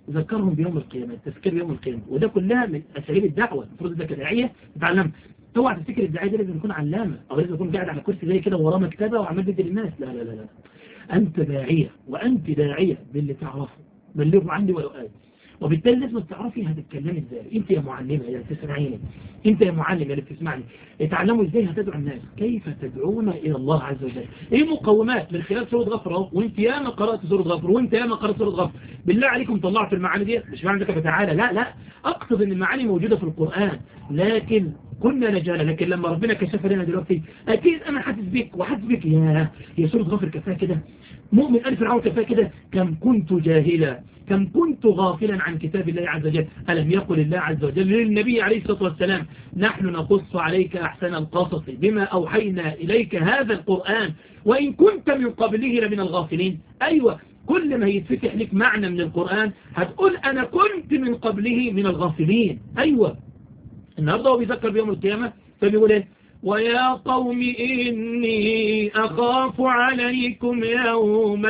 ذكرهم بيوم القيامة، التذكير بيوم القيامة، وده كلها من أساليب الدعوة. المفروض ده كداعية تتعلم. اوعى تفتكر الداعية ده لازم يكون علامة أو لازم يكون قاعد على كرسي زي كده وراه مكتبة وعمال بيدي للناس. لا لا لا لا، أنت داعية وأنت داعية باللي تعرفه، بلغوا عني ولو آية. وبالتالي لازم تعرفي هتتكلمي ازاي. انت يا معلمة يا بتسمعيني، انت يا معلم يا اللي بتسمعني، اتعلموا ازاي هتدعو الناس، كيف تدعون الى الله عز وجل. ايه مقومات من خلال سورة غفر اهو، وانت ياما قرأت سورة غفر، وانت ياما قرأت سورة غفر. بالله عليكم طلعت المعاني دي، مش معنى ذلك فتعالى، لا لا، اقصد ان المعاني موجودة في القرآن لكن كنا نجهلها. لكن لما ربنا كشف لنا دلوقتي اكيد انا حاسس بيك وحاسس بيك. يا هي سورة غفر كفاها كده، مؤمن ألف فرعون كفاها كده. كم كنت جاهلا، كم كنت غافلا عن كتاب الله عز وجل. ألم يقل الله عز وجل للنبي عليه الصلاة والسلام نحن نقص عليك أحسن القصص بما أوحينا إليك هذا القرآن وإن كنت من قبله لمن الغافلين. أيوة، كل ما يتفتح لك معنى من القرآن هتقول أنا كنت من قبله من الغافلين. أيوة، النهاردة هو بيذكر بيوم القيامة فبيقول ايه؟ ويا قوم إني أخاف عليكم يوم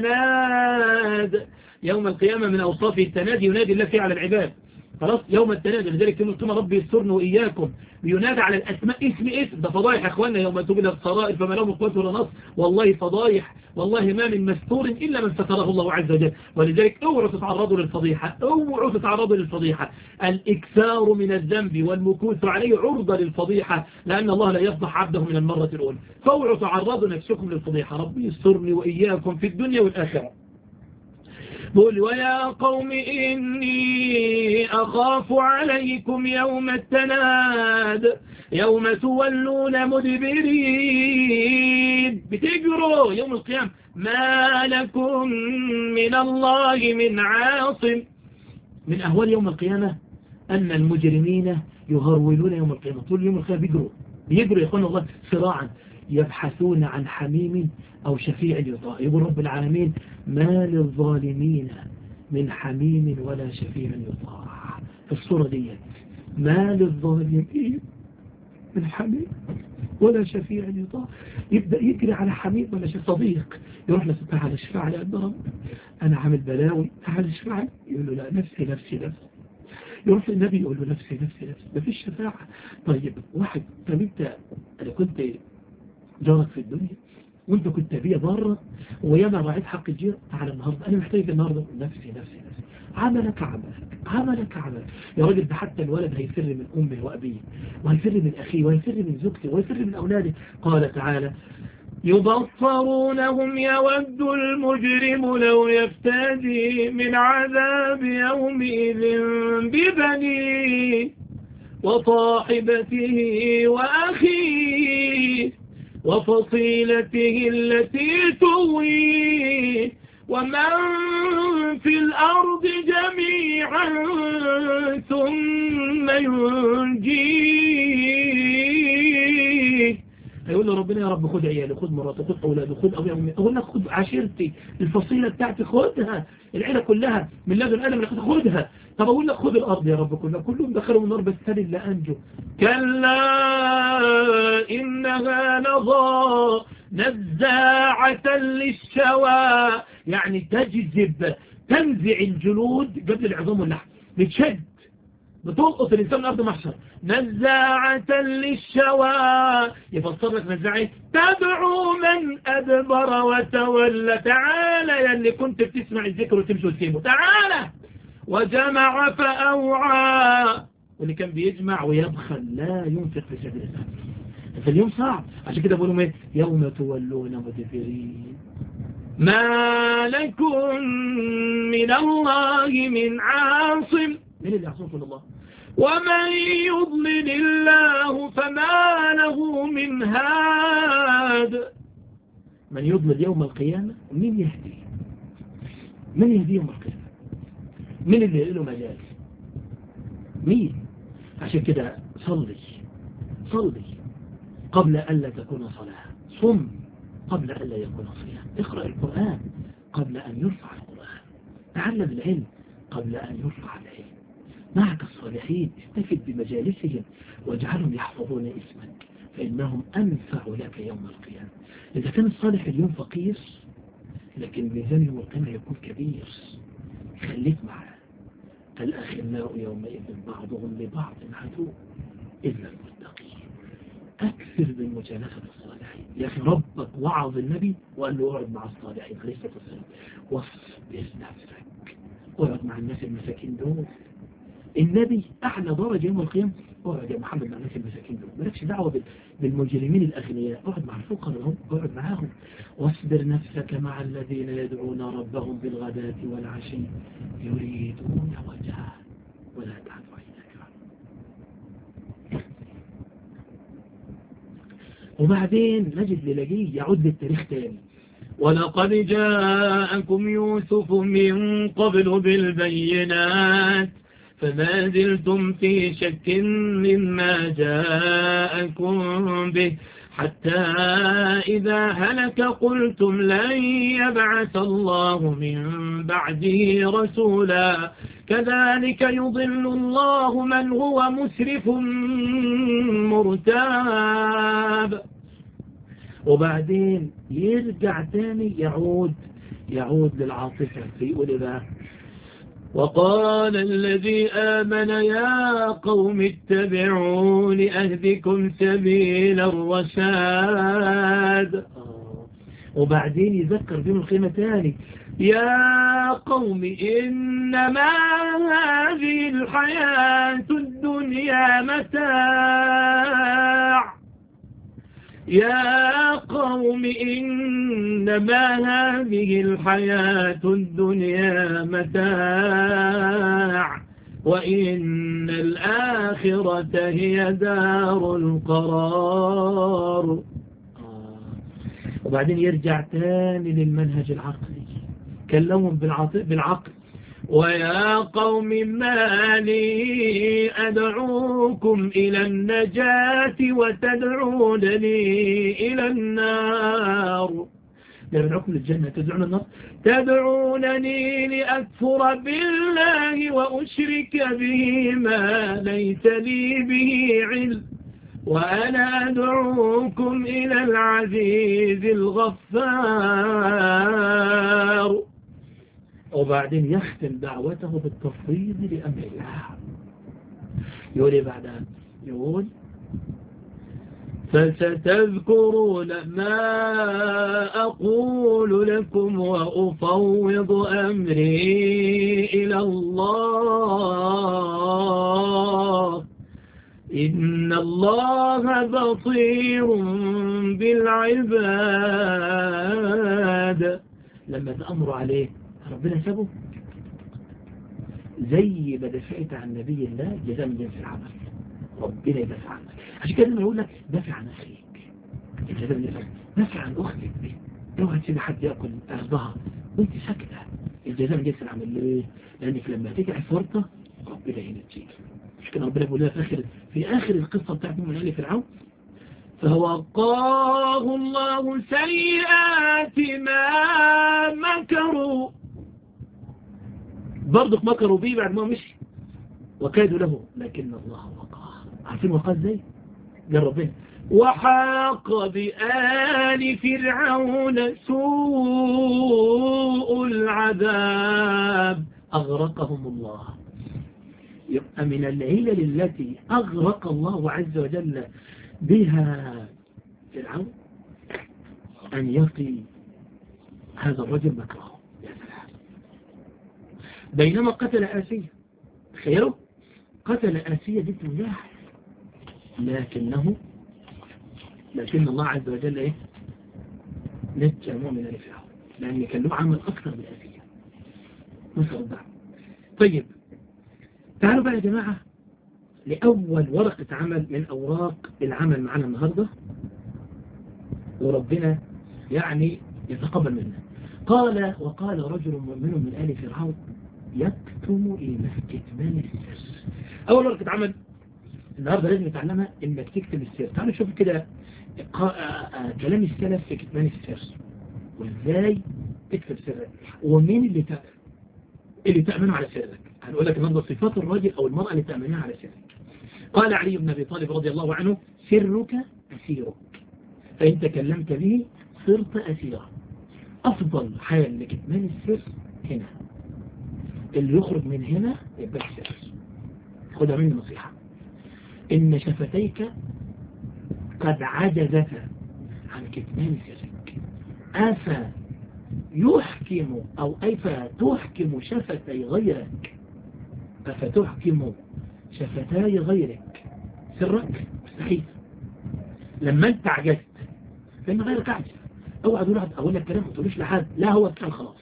التناد. يوم القيامة من أوصافه التنادي، ينادي الله فيه على العباد. خلاص، يوم التنادي، لذلك يوم القيامة ربي يسترنا وإياكم بينادى على الأسماء اسم. ده فضايح يا أخوانا، يوم تبلى السرائر فما لهم قوة ولا نصر. والله فضايح، والله ما من مستور إلا من ستره الله عز وجل. ولذلك اوعوا تتعرضوا للفضيحة، اوعوا تتعرضوا للفضيحة. الإكثار من الذنب والمكوث عليه عرضة للفضيحة، لأن الله لا يفضح عبده من المرة الأولى. فاوعوا تعرضوا نفسكم للفضيحة. ربي يسترني وإياكم في الدنيا والآخرة. قل ويا قوم إني أخاف عليكم يوم التناد يوم تولون مدبرين، بتجروا يوم القيامة، ما لكم من الله من عاصم. من أهوال يوم القيامة أن المجرمين يهرولون يوم القيامة، طول يوم القيامة بيجروا يا أخوان الله صراعا، يبحثون عن حميم أو شفيع يطاع. يقول رب العالمين ما للظالمين من حميم ولا شفيع يطاع. في الصورة دي ما للظالمين من حميم ولا شفيع يطاع. يبدأ يجري على حميم ولا شفيع. صديق يروح له تعالى اشفع لي قد رب، أنا عامل بلاوي تعالى اشفع لي. يقول له لا، نفسي نفسي نفسي. يروح للنبي يقول له نفسي نفسي نفسي، مفيش شفاعة. طيب واحد، طب انت، انا كنت جارك في الدنيا وانت كنت بيا بره وياما راعيت حق الجير، تعالى النهارده انا محتاج النهارده نفسي نفسي نفسي. عملك عملك عملك عملك يا راجل. ده حتى الولد هيفر من امه وابيه، وهيفر من اخيه، وهيفر من زوجته، وهيفر من اولاده. قال تعالى يبصرونهم يود المجرم لو يفتدي من عذاب يومئذ ببنيه وصاحبته وأخيه وفصيلته التي تؤويه ومن في الأرض جميعا ثم ينجيه. هيقول له ربنا يا رب خد عيالي، خد مراتي، خد أولادي، خد أبي أمي. أقول لك خد عشيرتي، الفصيلة بتاعتي خدها، العيلة كلها من لدن آدم اللي خدها. طب أقول لك خد الأرض يا رب كلها، كلهم دخلوا النار بس هل اللي أنجو. كلا إنها لظى نزاعة للشوى، يعني تجذب، تنزع الجلود قبل العظام واللحم، بتشد، بتلقط الإنسان من أرض محشر. نزاعة للشوى، يفسر لك نزاعة تدعو من أدبر وتولى. تعالى يا اللي كنت بتسمع الذكر وتمشي وتسيبه، تعالى. وجمع فأوعى، واللي كان بيجمع ويبخل لا ينفق في سبيل الله. فاليوم صعب، عشان كده بقولوا ايه؟ يوم تولون مدبرين ما لكم من الله من عاصم. من اللي يعصمكم الله؟ ومن يضلل الله فما له من هاد. من يضلل يوم القيامة من يهدي؟ من يهدي يوم القيامة؟ من اللي له مجال؟ مين؟ عشان كده صلي صلي قبل ألا تكون صلاة، صم قبل ألا يكون صيام، اقرأ القرآن قبل أن يرفع القرآن، تعلم العلم قبل أن يرفع العلم، معك الصالحين استفد بمجالسهم واجعلهم يحفظون اسمك فإنهم أنفع لك يوم القيامة. إذا كان الصالح اليوم فقير لكن ميزان يوم القيامة يكون كبير، خليك معه الأخلاء يومئذ بعضهم لبعض عدو إلا المتقين. أكثر من مجالسة الصالحين. يا أخي ربك وعظ النبي وقال له اقعد مع الصالحين عليه الصلاة والسلام، واصبر نفسك، اقعد مع الناس المساكين دول. النبي أعلى درجة يوم القيامة، اقعد يا محمد مع الناس المساكين دول، مالكش دعوة بالمجرمين الأغنياء، اقعد مع الفقراء هم، اقعد معاهم. واصبر نفسك مع الذين يدعون ربهم بالغداة والعشي يريدون وجهه ولا تعد عينك عنهم. وبعدين نجد للاجيه يعود للتاريخ تاني. ولقد جاءكم يوسف من قبل بالبينات فما زلتم في شك مما جاءكم به حتى إذا هلك قلتم لن يبعث الله من بعده رسولا كذلك يضل الله من هو مسرف مرتاب. وبعدين يرجع تاني يعود للعاطفة فيقول بقى وقال الذي آمن يا قوم اتبعون أهدكم سبيل الرشاد. وبعدين يذكر بهم القيمة تاني يا قوم إنما هذه الحياة الدنيا متاع يا قوم إنما هذه الحياة الدنيا متاع وإن الآخرة هي دار القرار. وبعدين يرجع تاني للمنهج العقلي، كلمهم بالعقل. ويا قوم ما لي أدعوكم إلى النجاة وتدعونني إلى النار. يدعوكم للجنة تدعون النار، تدعونني لأكفر بالله وأشرك به ما ليس لي به علم وأنا أدعوكم إلى العزيز الغفار. وبعدين يختم دعوته بالتفويض لأمر الله. يقول إيه بعدها؟ يقول فستذكرون ما أقول لكم وأفوض أمري إلى الله إن الله بصير بالعباد. لما تأمروا عليه ربنا سابه زي ما دفعت عن نبي الله جزاء من جنس العمل، ربنا يدافع عنك. عشان كده لما يقول لك دافع عن أخيك الجزاء من جنس العمل، دافع عن أختك دي اوعى تسيب حد يأكل أرضها وانت ساكتة، الجزاء من جنس العمل. ليه؟ لأنك لما تجعل فرطة ربنا ينجيك. مش كده ربنا يقول لها في آخر القصة بتاعت من آل فرعون فوقاه الله سيئات ما مكروا، برضك مكروا بيه بعد ما مشي وكادوا له لكن الله وقاه. عارفين وقاه ازاي؟ جربين. وحاق بآل فرعون سوء العذاب أغرقهم الله. يبقى من العلل التي أغرق الله عز وجل بها فرعون أن يقي هذا الرجل مكره. يا سلام. بينما قتل آسية، تخيلوا قتل آسية بنت مزاح، لكن الله عز وجل ايه نجى مؤمنا لفرعون لأن كان له عمل أكثر من آسية. نسأل الله. طيب تعالوا بقى يا جماعة لأول ورقة عمل من أوراق العمل معنا النهاردة، وربنا يعني يتقبل منا. وقال رجل مؤمن من آل فرعون يكتم كتمان السر. أول ورقة عمل النهاردة لازم نتعلمها إنك تكتب السر. تعالوا نشوف كده كلام السلف في كتمان السر وإزاي تكتب سرك ومين اللي تأمنه على سرك. هنقول لك النهارده صفات الراجل أو المرأة اللي تأمنها على سرك. قال علي بن أبي طالب رضي الله عنه سرك أسيرك فإن تكلمت به صرت أسيرا. أفضل حال لكتمان السر هنا اللي يخرج من هنا يبقى السر. خدها مني نصيحة، إن شفتيك قد عجزتا عن كتمان سرك، أفا يحكم أو أفا تحكم شفتي غيرك، أفتحكم شفتاي غيرك سرك؟ مستحيل. لما أنت عجزت فإن غيرك عجز. اوعى أقول لك كلام ما تقولوش لحد، لا هو كان خلاص.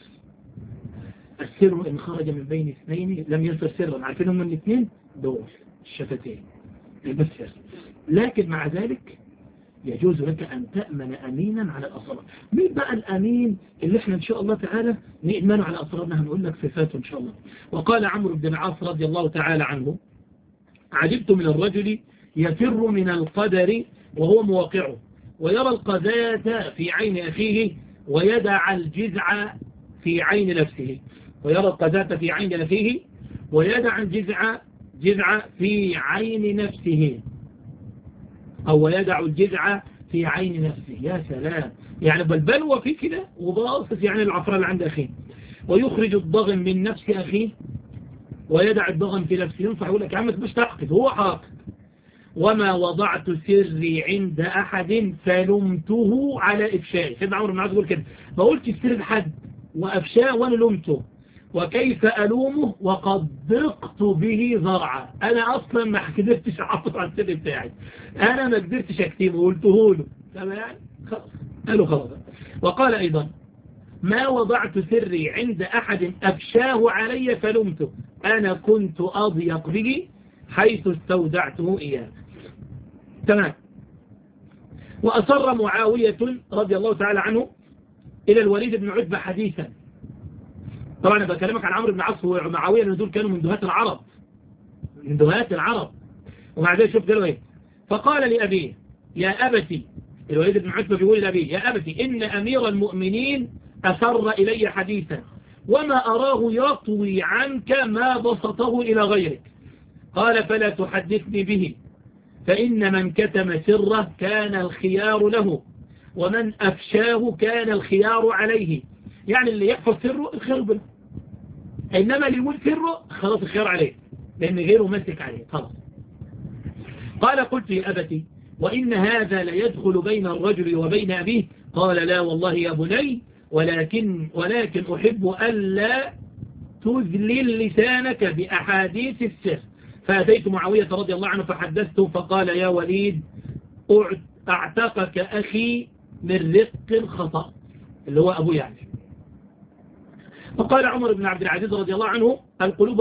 السر إن خرج من بين اثنين لم يصير سرا، عارفينهم من الاثنين دول الشفتين بس سر. لكن مع ذلك يجوز لك أن تأمن أمينا على الأسرار. مين بقى الأمين اللي احنا إن شاء الله تعالى نأمنه على أسرارنا؟ هنقول لك صفاته إن شاء الله. وقال عمرو بن العاص رضي الله تعالى عنه: عجبت من الرجل يفر من القدر وهو مواقعه، ويرى القذاة في عين أخيه ويدع الجزع في عين نفسه. ويرى القذاة في عين أخيه ويدع الجزع في عين نفسه، أو يدع الجزع في عين نفسه. يا سلام، يعني بلبلوة في كده وباصص يعني العفرة اللي عند أخيه. ويخرج الضغن من نفس أخيه ويدع الضغن في نفسه. ينصح يقول لك يا عم مش تعقد، هو حاقد. وما وضعت سري عند أحد فلمته على إفشائي. سيدنا عمرو بن العاص يقول كده: ما قلتش السر لحد وأفشاه وأنا لمته، وكيف ألومه وقد ضقت به ذرعا. أنا أصلا ما قدرتش أحافظ على السر بتاعي، أنا ما قدرتش أكتبه وقلته له، يعني خلاص قالوا خلاص. وقال أيضا: ما وضعت سري عند أحد أفشاه علي فلمته، أنا كنت أضيق به حيث استودعته إياه. تمام. وأصر معاوية رضي الله تعالى عنه إلى الوليد بن عتبة حديثا. طبعا أنا بكلمك عن عمرو بن العاص ومعاوية، لأن دول كانوا من دهات العرب، من دهات العرب. ومع ذلك شوف قالوا إيه: فقال لأبيه: يا أبتي، الوليد بن عتبة بيقول لأبيه: يا أبتي، إن أمير المؤمنين أسر إلي حديثا وما أراه يطوي عنك ما بسطه إلى غيرك. قال: فلا تحدثني به، فإن من كتم سره كان الخيار له، ومن أفشاه كان الخيار عليه. يعني اللي يحفظ سره الخير به، إنما اللي يقول سره خلاص الخيار عليه، لأن غيره مسك عليه خلاص. قال: قلت يا أبتي، وإن هذا ليدخل بين الرجل وبين أبيه. قال: لا والله يا بني، ولكن أحب ألا تذلل لسانك بأحاديث السر. فأتيت معاوية رضي الله عنه فحدثته، فقال: يا وليد، أعتقك أخي من رق الخطأ، اللي هو أبو يعني. فقال عمر بن عبد العزيز رضي الله عنه: القلوب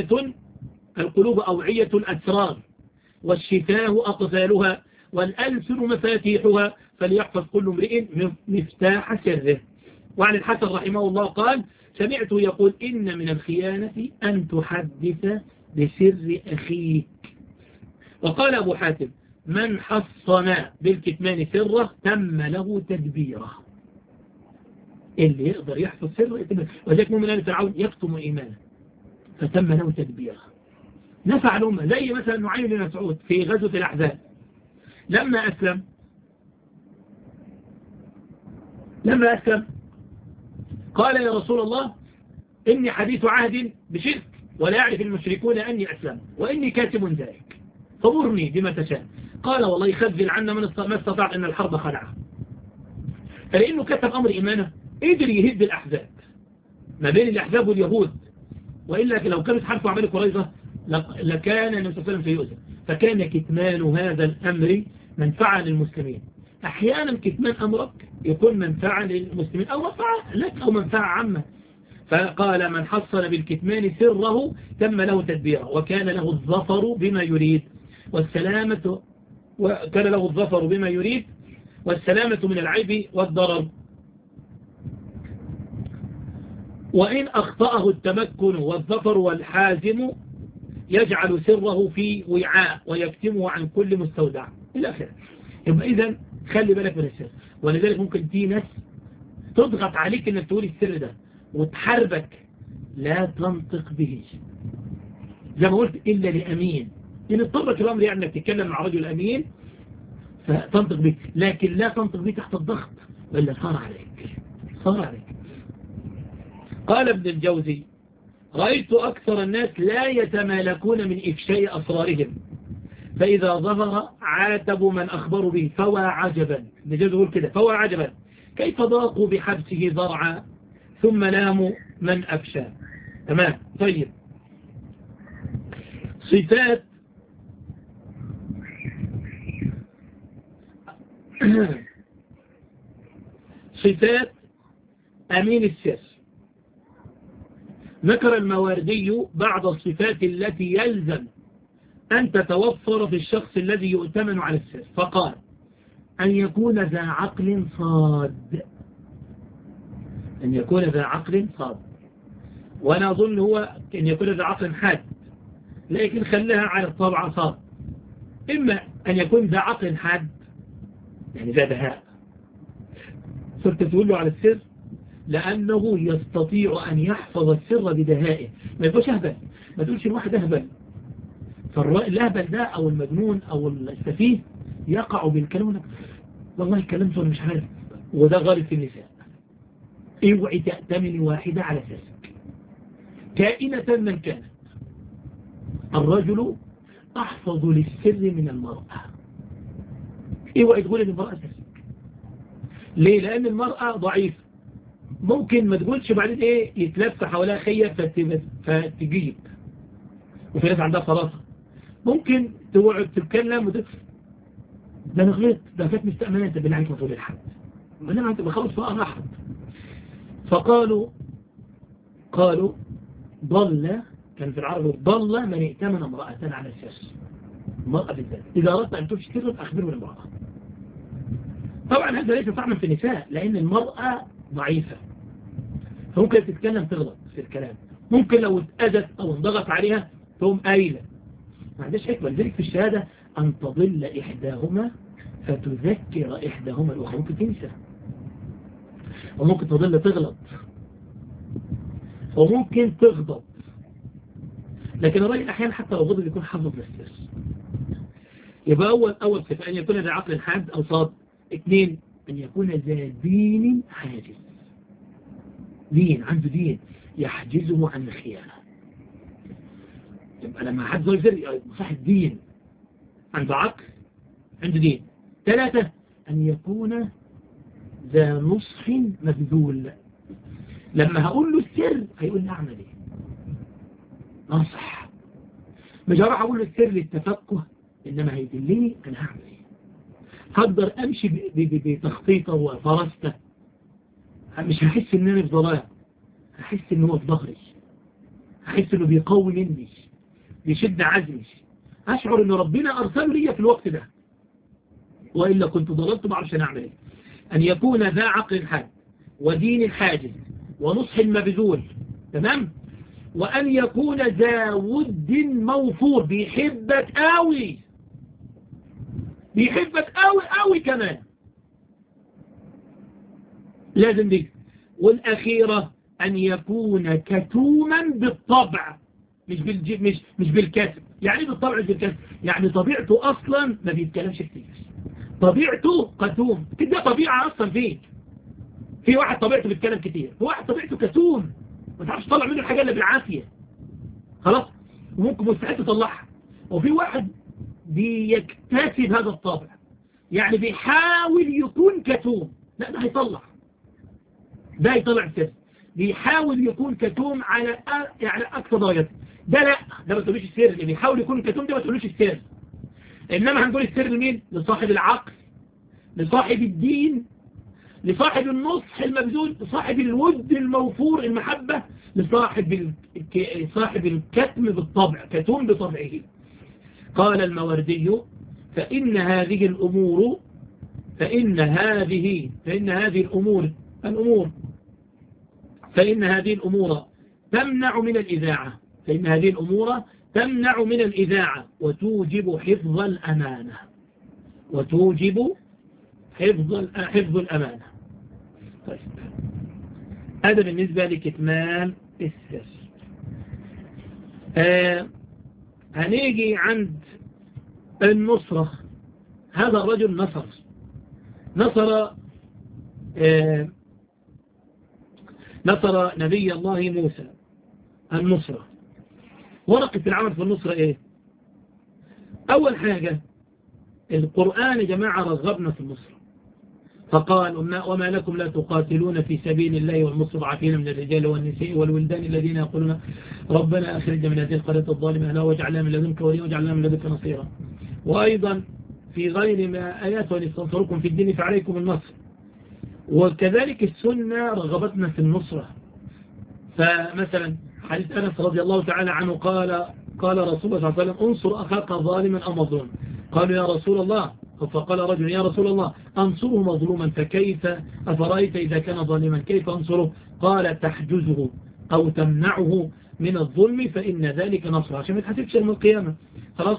أوعية الأسرار، والشفاه أقفالها، والألسن مفاتيحها، فليحفظ كل امرئ مفتاح سره. وعن الحسن رحمه الله قال: سمعت يقول: إن من الخيانة أن تحدث بسر أخيك. وقال أبو حاتم: من حصن بالكتمان سره تم له تدبيره. اللي يقدر يحفظ سره، وذلك مؤمن آل فرعون يكتم إيمانه فتم له تدبيره. نفع الأمة، زي مثلا نعيم بن مسعود في غزوة الأحزاب لما أسلم قال: يا رسول الله، إني حديث عهد بشرك، ولا يعرف المشركون أني أسلم، وإني كاتب ذلك، فمرني بما تشاء. قال: والله خذل عنا ما استطاع، أن الحرب خلعه. فلأنه كتب أمر إيمانه قدر يهد الأحزاب ما بين الأحزاب واليهود، وإلا لو كانت حرب عمل قريظة لكان النبي صلى الله عليه وسلم سيؤذى. فكان كتمان هذا الأمر منفعة للمسلمين. أحيانا كتمان أمرك يكون منفعة للمسلمين أو منفعة لك أو منفعة عامة. فقال: من حصن بالكتمان سره تم له تدبيره، وكان له الظفر بما يريد والسلامة من العيب والضرر. وإن أخطأه التمكن والظفر والحازم يجعل سره في وعاء ويكتمه عن كل مستودع إلى آخره. يبقى إذن خلي بالك من السر. ولذلك ممكن في ناس تضغط عليك إنك تقول السر ده وتحاربك، لا تنطق به زي ما قلت إلا لأمين. إن اضطرك الأمر يعني أنك تتكلم مع رجل أمين فتنطق به، لكن لا تنطق به تحت الضغط وإلا صار عليك. قال ابن الجوزي: رأيت أكثر الناس لا يتمالكون من إفشاء أسرارهم، فإذا ظهر عاتبوا من أخبروا به، فوا عجبا. نجد يقول كده، فوا عجبا كيف ضاقوا بحبسه ضرعا ثم لاموا من أفشى. تمام. طيب، صفات صفات أمين السر. ذكر الماوردي بعض الصفات التي يلزم أن تتوفر في الشخص الذي يؤتمن على السر، فقال: أن يكون ذا عقل صاد. أن يكون ذا عقل صاد، وأنا أظن هو أن يكون ذا عقل حاد، لكن خليها على الطبع صاد. إما أن يكون ذا عقل حاد يعني ذا دهاء، صرت تقول له على السر لأنه يستطيع أن يحفظ السر بدهائه، ما يبقاش أهبل. ما تقولش الواحد أهبل، فالأهبل ده أو المجنون أو السفيه يقع بالكلام، والله كلمت وأنا مش عارف، وده غالب في النساء. اوعي تأتمن واحدة على سرك كائنة من كانت. الرجل أحفظ للسر من المرأة. اوعي تقول ان المرأة سرك. ليه؟ لأن المرأة ضعيفة، ممكن ما تقولش بعدين ايه يتلف حواليها خية فتجيب، وفي ناس عندها فراسة ممكن تقعد تتكلم وتكفر، ده انا غلط، ده كانت مستأمنة، انت بالله عليك ما تقول لحد، انما انت بخلص بقى راحت. فقالوا ضل، كان في العرب ضل من ائتمن امرأة على السر. المرأة بالذات إذا أردت أن تفشي سرا أخبره المرأة. طبعا هذا ليس طعما في النساء، لأن المرأة ضعيفة، فممكن تتكلم تغلط في الكلام، ممكن لو اتأذت أو انضغط عليها تقوم قايلة، ما عندهاش حكمة. لذلك في الشهادة أن تضل إحداهما فتذكر إحداهما الأخرى. ممكن تنسى، وممكن تضل تغلط، وممكن تغضب، لكن الرجل أحيانا حتى لو غضب يكون حافظ للسر. يبقى أول صفة أن يكون ذا عقل حاد أو صاد. 2 أن يكون ذا دين حاجز. دين، عنده دين يحجزه عن الخيانة. يبقى لما حد يصير صاحب دين، عنده عقل، عنده دين. 3 أن يكون ذا نصح مبذول. لما هقول له السر هيقول لي أعمل إيه، نصح، مش هروح أقول له السر للتفقه، إنما هيدلني أنا هعمل إيه. هقدر أمشي بتخطيطه وفرسته، مش هحس إن أنا في ضلال، هحس إن هو في ظهري، هحس إنه بيقوي مني، بيشد عزمي، أشعر إن ربنا أرسل لي في الوقت ده، وإلا كنت ضللت ما أعرفش أنا أعمل إيه. أن يكون ذا عقل حاد ودين حاجز ونصح مبذول. تمام. وأن يكون ذا ود موفور، بيحبك قوي، بيحبك قوي قوي كمان، لازم دي. والأخيرة أن يكون كتوما بالطبع، مش بالكسب. يعني بالطبع مش بالكسب، يعني طبيعته أصلا ما بيتكلمش كتير، طبيعته كتوم كده، طبيعة أصلا فيك. في واحد طبيعته بيتكلم كتير، في واحد طبيعته كتوم ما تعرفش تطلع منه الحاجة اللي بالعافية، خلاص، وممكن مستحيل تطلعها. وفي واحد بيكتسب هذا الطابع، يعني بيحاول يكون كتوم، لا ده هيطلع، ده هيطلع السر. بيحاول يكون كتوم على يعني أكثر درجات، ده لا، ده ما تقولوش السر. اللي بيحاول يكون كتوم ده ما تقولوش السر، إنما هنقول السر لمين؟ لصاحب العقل، لصاحب الدين، لصاحب النصح المبذول، لصاحب الود الموفور المحبة، لصاحب صاحب الكتم بالطبع، كتوم بطبعه. قال الماوردي: فإن هذه الأمور تمنع من الإذاعة، فإن هذه الأمور تمنع من الإذاعة وتوجب حفظ الأمانة، وتوجب حفظ الأمانة. طيب، هذا بالنسبة لكتمان السر. هنيجي عند النصرة. هذا الرجل نصر نبي الله موسى، النصرة. ورقة العمل في النصرة إيه؟ أول حاجة القرآن يا جماعة رغبنا في النصرة، فقال وما لكم لا تقاتلون في سبيل الله والمستضعفين من الرجال والنساء والولدان الذين يقولون ربنا أخرجنا من هذه القرية الظالمة أهلها واجعلنا من لدنك وليا واجعلنا من لدنك نصيرا. وأيضا في غير ما آيات وإن استنصركم في الدين فعليكم النصر. وكذلك السنة رغبتنا في النصرة. فمثلا حديث أنس رضي الله تعالى عنه قال رسول الله صلى الله عليه وسلم انصر أخاك ظالما أو مظلوما. قالوا يا رسول الله، فقال رجل يا رسول الله أنصره مظلوما فكيف أفرأيت إذا كان ظالما كيف أنصره؟ قال تحجزه أو تمنعه من الظلم فإن ذلك نصر، عشان ما تحسبش يوم القيامة. خلاص.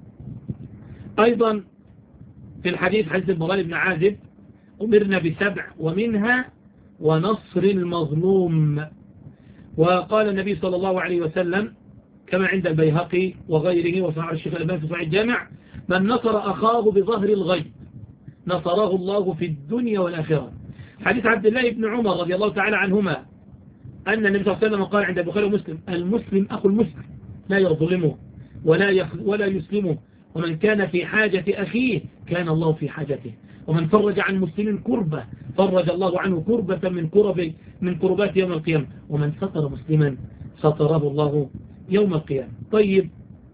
أيضا في الحديث حديث البراء بن عازب أمرنا ب7 ومنها ونصر المظلوم. وقال النبي صلى الله عليه وسلم كما عند البيهقي وغيره وصححه الشيخ الألباني في صحيح الجامع من نصر أخاه بظهر الغيب نصره الله في الدنيا والآخرة. حديث عبد الله بن عمر رضي الله تعالى عنهما أن النبي صلى الله عليه وسلم قال عند البخاري ومسلم المسلم أخو المسلم لا يظلمه ولا يسلمه، ومن كان في حاجة أخيه كان الله في حاجته، ومن فرج عن مسلم كربة فرج الله عنه كربة من كربات يوم القيامة، ومن ستر مسلما ستره الله يوم القيامة. طيب،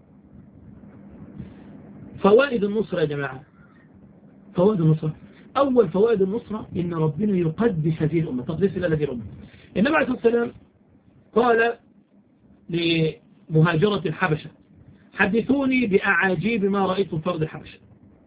فوائد النصرة يا جماعة. فوائد النصرة، أول فوائد النصرة إن ربنا يقدس هذه الأمة، تقديس الله هذه الأمة. النبي عليه الصلاة والسلام قال لمهاجرة الحبشة حدثوني بأعاجيب ما رأيت في أرض الحبشة.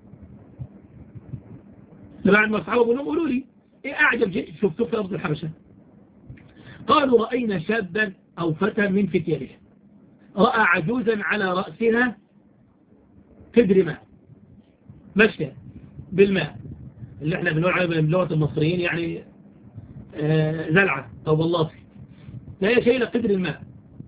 بعد ما أصحابه قولوا لي إيه أعجب شفتوا في أرض الحبشة؟ قالوا رأينا شابا أو فتى من فتيانه رأى عجوزا على رأسها قدر ماء مشى بالماء اللي احنا بنقول عليه بلغة المصريين يعني زلعة أو بلاطي، لا هي شيء قدر الماء،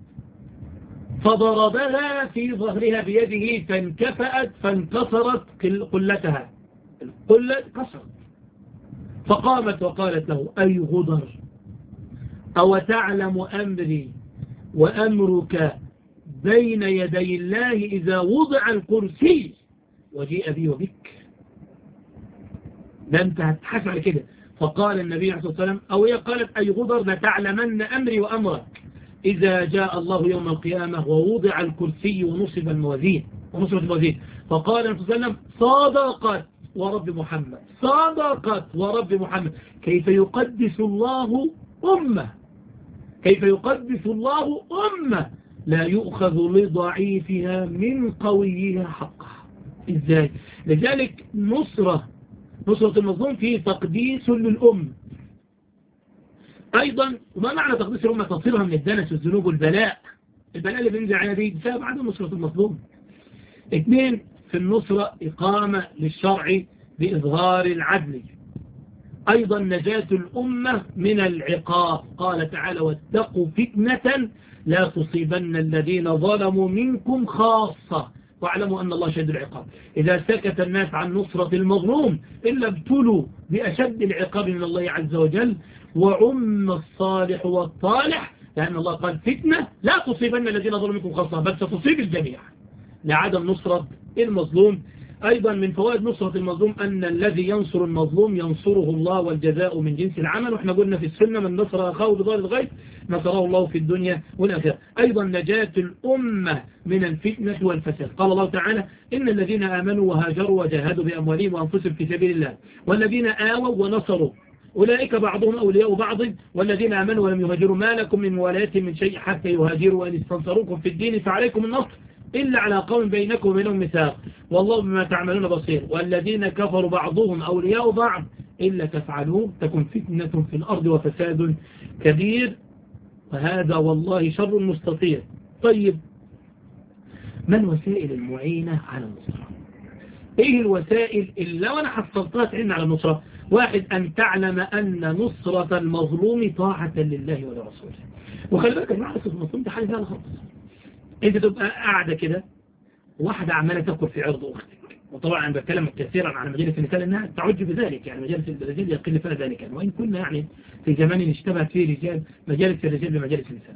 فضربها في ظهرها بيده فانكفأت فانكسرت قلتها، القلة كسرت، فقامت وقالت له أي غدر أو تعلم أمري وأمرك بين يدي الله إذا وضع الكرسي وجيء بي وبك، ده انت هتحس على كده. فقال النبي عليه الصلاة والسلام أو هي قالت أي غدر لتعلمن أمري وأمرك إذا جاء الله يوم القيامة ووضع الكرسي ونصب الموازين. فقال النبي صلى الله عليه وسلم صادقت ورب محمد، صادقت ورب محمد. كيف يقدس الله أمة، كيف يقدس الله أمة لا يؤخذ لضعيفها من قويها حقها. إزاي؟ لذلك نصرة المظلوم فيه تقديس للأم. أيضا وما معنى تقديس الأمة؟ تصيرها من الدنس والذنوب والبلاء، البلاء اللي بينزل عليها دي بسبب عدم نصرة المظلوم. 2 في النصرة إقامة للشرع بإظهار العدل. أيضا نجاة الأمة من العقاب، قال تعالى واتقوا فتنة لا تصيبن الذين ظلموا منكم خاصة واعلموا أن الله شديد العقاب. إذا سكت الناس عن نصرة المظلوم إلا ابتلوا بأشد العقاب من الله عز وجل، وعم الصالح والطالح، لأن الله قال فتنة لا تصيبن الذين ظلموا منكم خاصة بل ستصيب الجميع لعدم نصرة المظلوم. أيضا من فوائد نصرة المظلوم أن الذي ينصر المظلوم ينصره الله والجزاء من جنس العمل، وإحنا قلنا في السنة من نصر أخاه بظهر الغيب نصره الله في الدنيا والآخرة. أيضا نجاة الأمة من الفتنة والفساد، قال الله تعالى إن الذين آمنوا وهاجروا وجاهدوا بأموالهم وأنفسهم في سبيل الله والذين آووا ونصروا أولئك بعضهم أولياء بعض والذين آمنوا ولم يهاجروا ما لكم من ولاية من شيء حتى يهاجروا وإن استنصروكم في الدين فعليكم النصر إلا على قوم بينكم وبينهم ميثاق والله بما تعملون بصير والذين كفروا بعضهم أولياء بعض إلا تفعلوه تكن فتنة في الأرض وفساد كبير وهذا والله شر مستطير. طيب، ما الوسائل المعينة على النصرة؟ إيه الوسائل اللي لو أنا حصلتها تعين على النصرة؟ 1 أن تعلم أن نصرة المظلوم طاعة لله ولرسوله. وخلي بالك مع نصرة المظلوم ده حاجة ثانية خالص. انت تبقى قاعدة كده واحدة عمالة تأكل في عرض أختك، وطبعا أنا بتكلم كثيرا عن مجالس النساء لأنها تعج بذلك، يعني مجالس الرجال يقل فيها ذلك، وإن كنا يعني في زمان اشتبهت فيه رجال مجالس الرجال بمجالس النساء.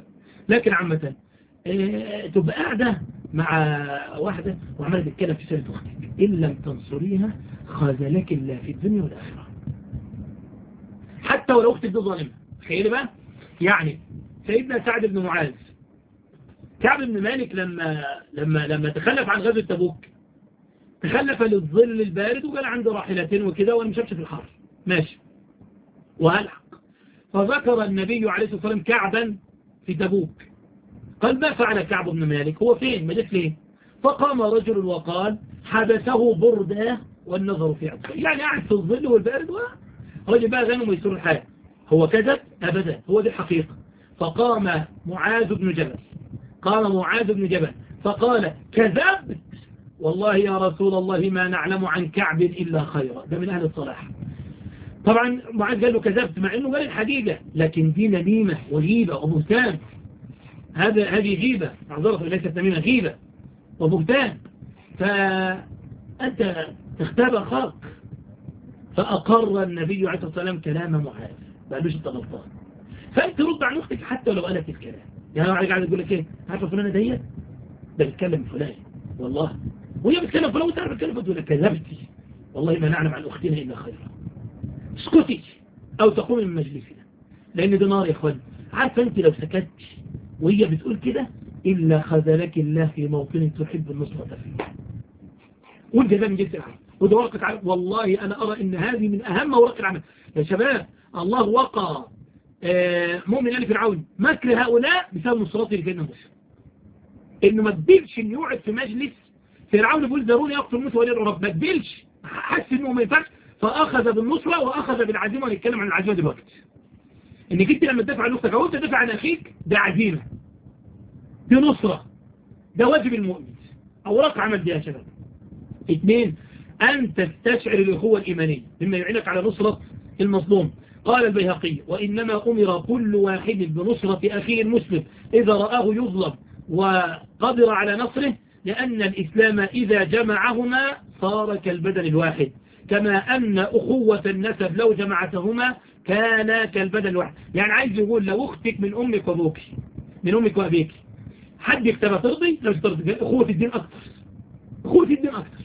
لكن عامة تبقى قاعدة مع واحدة وعمالة تتكلم في سنة أختك، إن لم تنصريها خذلك الله في الدنيا والآخرة، حتى ولو أختك دي ظالمة. تخيل بقى، يعني سيدنا سعد بن معاذ، كعب بن مالك لما تخلف عن غزوة تبوك، تخلف للظل البارد وقال عنده راحلتين وكده وانا مشابش في الحر ماشي وهلحق. فذكر النبي عليه الصلاة والسلام كعبا في تبوك، قال ما فعل كعب بن مالك، هو فين ما جت ليه؟ فقام رجل وقال حبسه بردة والنظر في عطفه، يعني قاعد في الظل والبارد ورجل بقى غنم ويسر الحال. هو كذب أبدا، هو دي الحقيقة. فقام معاذ بن جبل فقال كذبت والله يا رسول الله ما نعلم عن كعب إلا خيرا، ده من أهل الصلاح. طبعا معاذ قال له كذبت مع أنه قال الحقيقة، لكن دي نميمة وغيبة وبهتان، هذه غيبة، اعذرت ليست نميمة، غيبة وبهتان. فأنت تختاب أخاك. فأقر النبي عليه الصلاة والسلام كلام معاذ، ما قالوش انت غلطان. فأنت رد عن أختك حتى لو قالت الكلام، يعني أنا قاعد أقول لك إيه، عارفة فلانة ديت ده بيتكلم فلان والله، وهي بتتكلم فلان وتعرف بتتكلم، فتقول لك كذبتي والله ما نعلم عن أختنا إلا خيرا، اسكتي أو تقومي من مجلسنا، لأن دي نار يا أخوان. عارفة أنت لو سكتت وهي بتقول كده إلا خذلك الله في موطن تحب النصرة فيه، وانت ده من جنس العمل، وده ورقة عمل. والله أنا أرى إن هذه من أهم ورق العمل يا شباب. الله وقع مؤمن آل فرعون مكر هؤلاء بسبب نصرته لسيدنا موسى، إنه ما تبيلش إنه يقعد في مجلس فرعون يقول ذروني يقتل موسى وليدعو رب، ما تبيلش، حس إنه ما ينفعش، فأخذ بالنصرة وأخذ بالعزيمة. ونتكلم عن العزيمة دلوقتي، إنك أنت لما تدافع عن أختك أو أنت تدافع عن أخيك، ده عزيمة، دي نصرة، ده واجب المؤمن، أوراق عمل دي يا شباب. 2 أن تستشعر الأخوة الإيمانية مما يعينك على نصرة المظلوم. قال البيهقي وإنما أمر كل واحد بنصرة أخيه المسلم إذا رآه يظلم وقدر على نصره، لأن الإسلام إذا جمعهما صار كالبدن الواحد، كما أن أخوة النسب لو جمعتهما كان كالبدن الواحد. يعني عايز يقول لو أختك من أمك وأبوك، من أمك وأبيك، حد يكتبها ترضي؟ لو ترضي، أخوة الدين أكثر، أخوة الدين أكثر.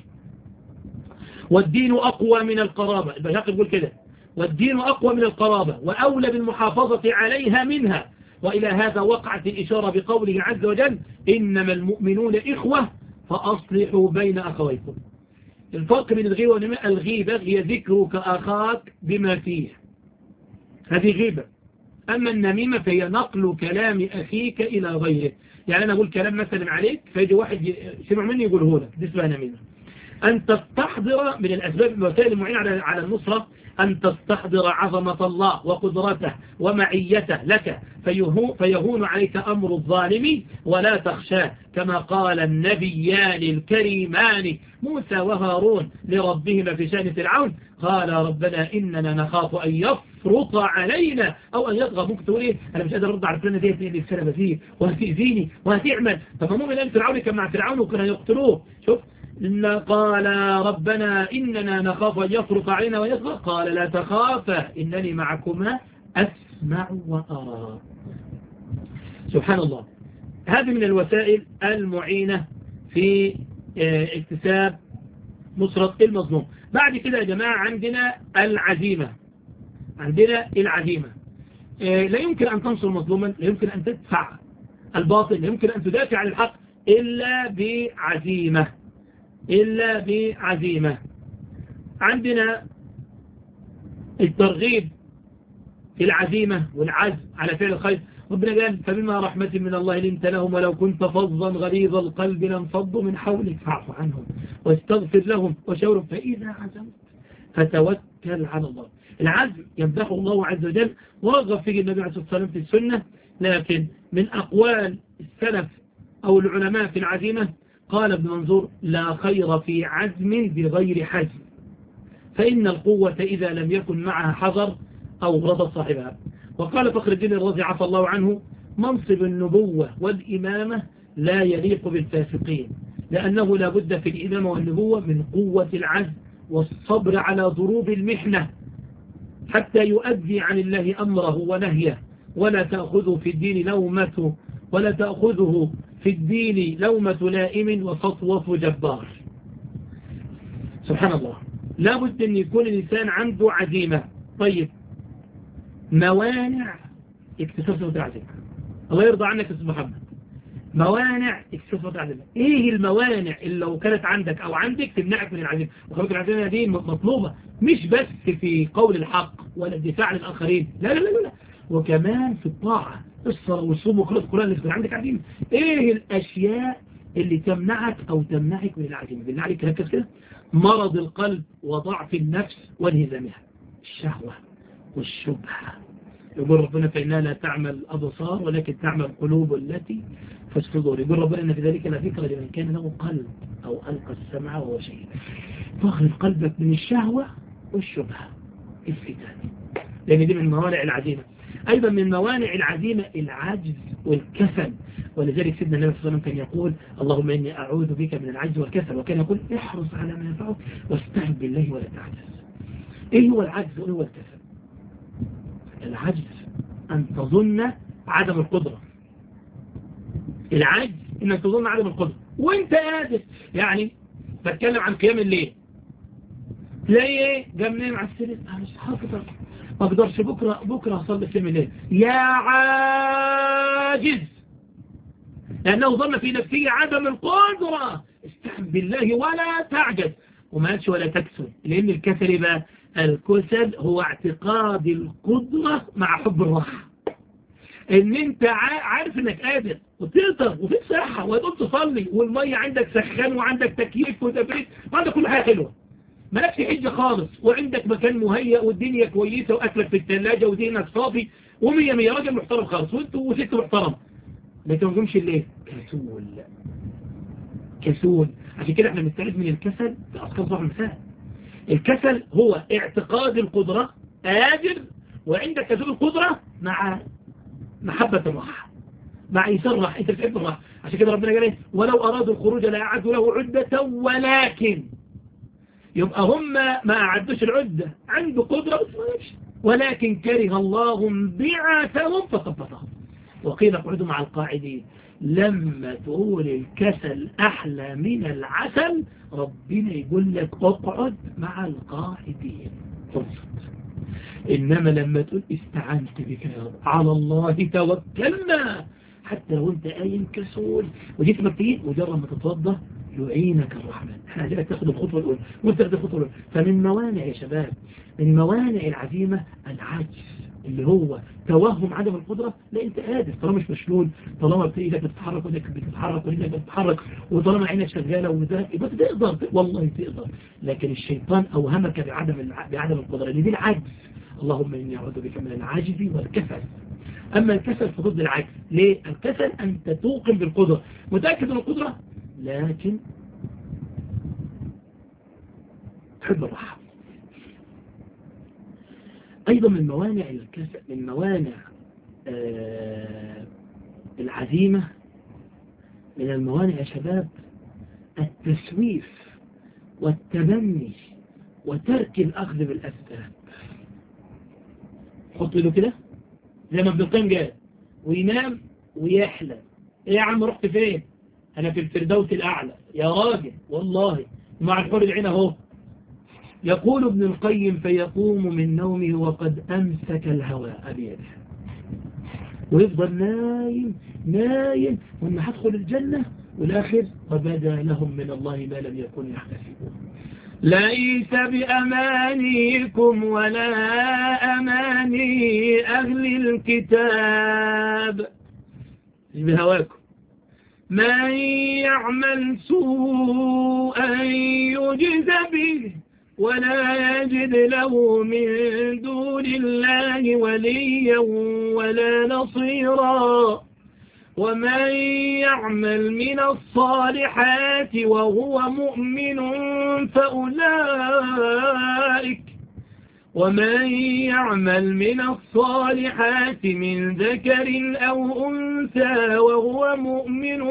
والدين أقوى من القرابة، البيهقي يقول كده، والدين أقوى من القرابة وأولى بالمحافظة عليها منها. وإلى هذا وقعت الإشارة بقوله عز وجل إنما المؤمنون إخوة فأصلحوا بين أخويكم. الفرق بين الغيبة والنميمة، الغيبة هي ذكرك أخاك بما فيه، هذه غيبة. أما النميمة فهي نقل كلام أخيك إلى غيره، يعني أنا أقول كلام مثلا عليك فيجي واحد سمع مني يقوله لك، دي اسمها نميمة. أن تستحضر من الأسباب الوسائل المعينة على النصرة أن تستحضر عظمة الله وقدرته ومعيته لك، فيهون عليك أمر الظالم ولا تخشاه، كما قال النبيان الكريمان موسى وهارون لربهما في شأن فرعون، قال ربنا إننا نخاف أن يفرط علينا أو أن يطغى. ممكن تقول إيه، أنا مش قادر أرد على فلانة ديت اللي السلبة فيه وهتأذيني وهتعمل. فمؤمن آل فرعون كان مع فرعون وكانوا يقتلوه. شوف، إن قال ربنا إننا نخاف أن يفرط علينا ويطغى، قال لا تخافا إنني معكما أسمع وأرى. سبحان الله. هذه من الوسائل المعينة في اكتساب نصرة المظلوم. بعد كده يا جماعة عندنا العزيمة، لا يمكن أن تنصر مظلوما، لا يمكن أن تدفع الباطل، لا يمكن أن تدافع عن الحق إلا بعزيمة. عندنا الترغيب في العزيمة والعزم على فعل الخير. ربنا قال فبما رحمة من الله لنت لهم ولو كنت فظا غليظ القلب لانفضوا من حولك فاعف عنهم واستغفر لهم وشاورهم فإذا عزمت فتوكل على الله. العزم يمدحه الله عز وجل ورغب فيه النبي عليه الصلاة والسلام في السنة، لكن من أقوال السلف أو العلماء في العزيمة قال ابن منظور لا خير في عزم بغير حزم، فإن القوة إذا لم يكن معها حذر أوغض صاحبها. وقال فخر الدين الرازي عفى الله عنه منصب النبوة والإمامة لا يليق بالفاسقين، لأنه لا بد في الإمامة والنبوة من قوة العزم والصبر على ضروب المحنة حتى يؤدي عن الله أمره ونهيه، ولا تأخذه في الدين لومة ولا تأخذه في الدين لومة لائم وسطوة جبار. سبحان الله. لابد أن يكون الإنسان عنده عزيمة. طيب، موانع اكتساب صفة العزيمة. الله يرضى عنك يا أستاذ محمد. موانع اكتساب صفة العزيمة. ايه الموانع اللي لو كانت عندك او عندك تمنعك من العزيمة؟ وخلوك العزيمة دي مطلوبة مش بس في قول الحق ولا الدفاع عن الآخرين، لا لا لا لا، وكمان في الطاعة، الصلاة والصوم وقراءة القرآن اللي يكون عندك عزيمة. ايه الاشياء اللي تمنعك او تمنعك من العزيمة؟ بالله عليك ركز كده. مرض القلب وضعف النفس وانهزامها، الشهوة والشبهة. يقول ربنا فإنها لا تعمل الأبصار ولكن تعمل القلوب التي في الصدور. يقول ربنا إن في ذلك لذكرى لمن كان له قلب أو ألقى السمع وهو شهيد. تخرج قلبك من الشهوة والشبهة الفتن، لأن دي من موانع العزيمة. أيضا من موانع العزيمة العجز والكسل. ولذلك سيدنا النبي صلى الله عليه وسلم كان يقول اللهم إني أعوذ بك من العجز والكسل، وكان يقول احرص على ما ينفعك واستعن بالله ولا تعجز. إيه هو العجز وإيه هو الكسل؟ العجز أن تظن عدم القدرة. العجز أنك تظن عدم القدرة وانت قادر. يعني بتكلم عن قيام الليل، تلاقي ايه جاي منين على السرير، انا مش حافظ، ما اقدرش بكره اصلي قيام الليل. يا عاجز، لأنه ظن في نفسه عدم القدرة. استعن بالله ولا تعجز. وما قالش ولا تكسل، لأن الكسل بقى الكسل هو اعتقاد القدرة مع حب الراحة. ان انت عارف انك قادر وتقدر وفي صحة وتقوم تصلي والمية عندك سخان وعندك تكييف وتبريد وعندك كل حاجة حلوة، مالكش حجة خالص، وعندك مكان مهيأ والدنيا كويسة واكلك في الثلاجة ودينك صافي ومية مية، راجل محترم خالص وست محترم، لكن ما تقومش الليل. كسول. عشان كده احنا بنستعيد من الكسل في أذكار صباح المساء. الكسل هو اعتقاد القدرة، قادر وعندك كسول القدرة مع محبة الراحة، مع إيثار الراحة. انت بتحب الراحة. عشان كده ربنا قال ايه؟ ولو أرادوا الخروج لأعدوا له عدة ولكن، يبقى هم ما أعدوش العدة، عنده قدرة ولكن كره الله بعثهم فثبطهم وقيل اقعدوا مع القاعدين. لما تقول الكسل أحلى من العسل، ربنا يقول لك اقعد مع القاعدين فرصت. إنما لما تقول استعنت بك يا رب، على الله توكلنا، حتى لو انت قايم كسول وجيت مكتين وجرب ما تتوضى يعينك الرحمن. احنا عايزينك تاخد الخطوة الأولى وانت تاخد الخطوة الأولى. فمن موانع يا شباب، من موانع العزيمة العجز، اللي هو توهم عدم القدرة. لا انت قادر طالما مش مشلول، طالما ايدك بتتحرك ودك بتتحرك ورجلك بتتحرك، وطالما عينك شغالة وذاك يبقى تقدر، والله تقدر. لكن الشيطان اوهمك بعدم القدرة، اللي دي العجز. اللهم اني اعوذ بك من العجز والكسل. اما الكسل فضد العجز. ليه؟ الكسل انت توقن بالقدرة، متأكد من القدرة، لكن تحب الراحة. أيضا من موانع الكسل، من موانع العزيمة، من الموانع يا شباب التسويف والتمني وترك الأخذ بالأسباب. حط له كده زي ما ابن القيم قال، وينام ويحلم. ايه يا عم رحت فين؟ انا في الفردوس الاعلى يا راجل، والله مع الحور العين اهو. يقول ابن القيم فيقوم من نومه وقد امسك الهواء بيده، ويفضل نايم نايم، وانه هدخل الجنة، والاخر وبدا لهم من الله ما لم يكن يحتسبون. ليس بأمانيكم ولا أماني أهل الكتاب، مش بهواكم. من يعمل سوءا يجز به ولا يجد له من دون الله وليا ولا نصيرا. ومن يعمل من الصالحات وهو مؤمن فأولئك ومن يعمل من الصالحات من ذكر أو أنثى وهو مؤمن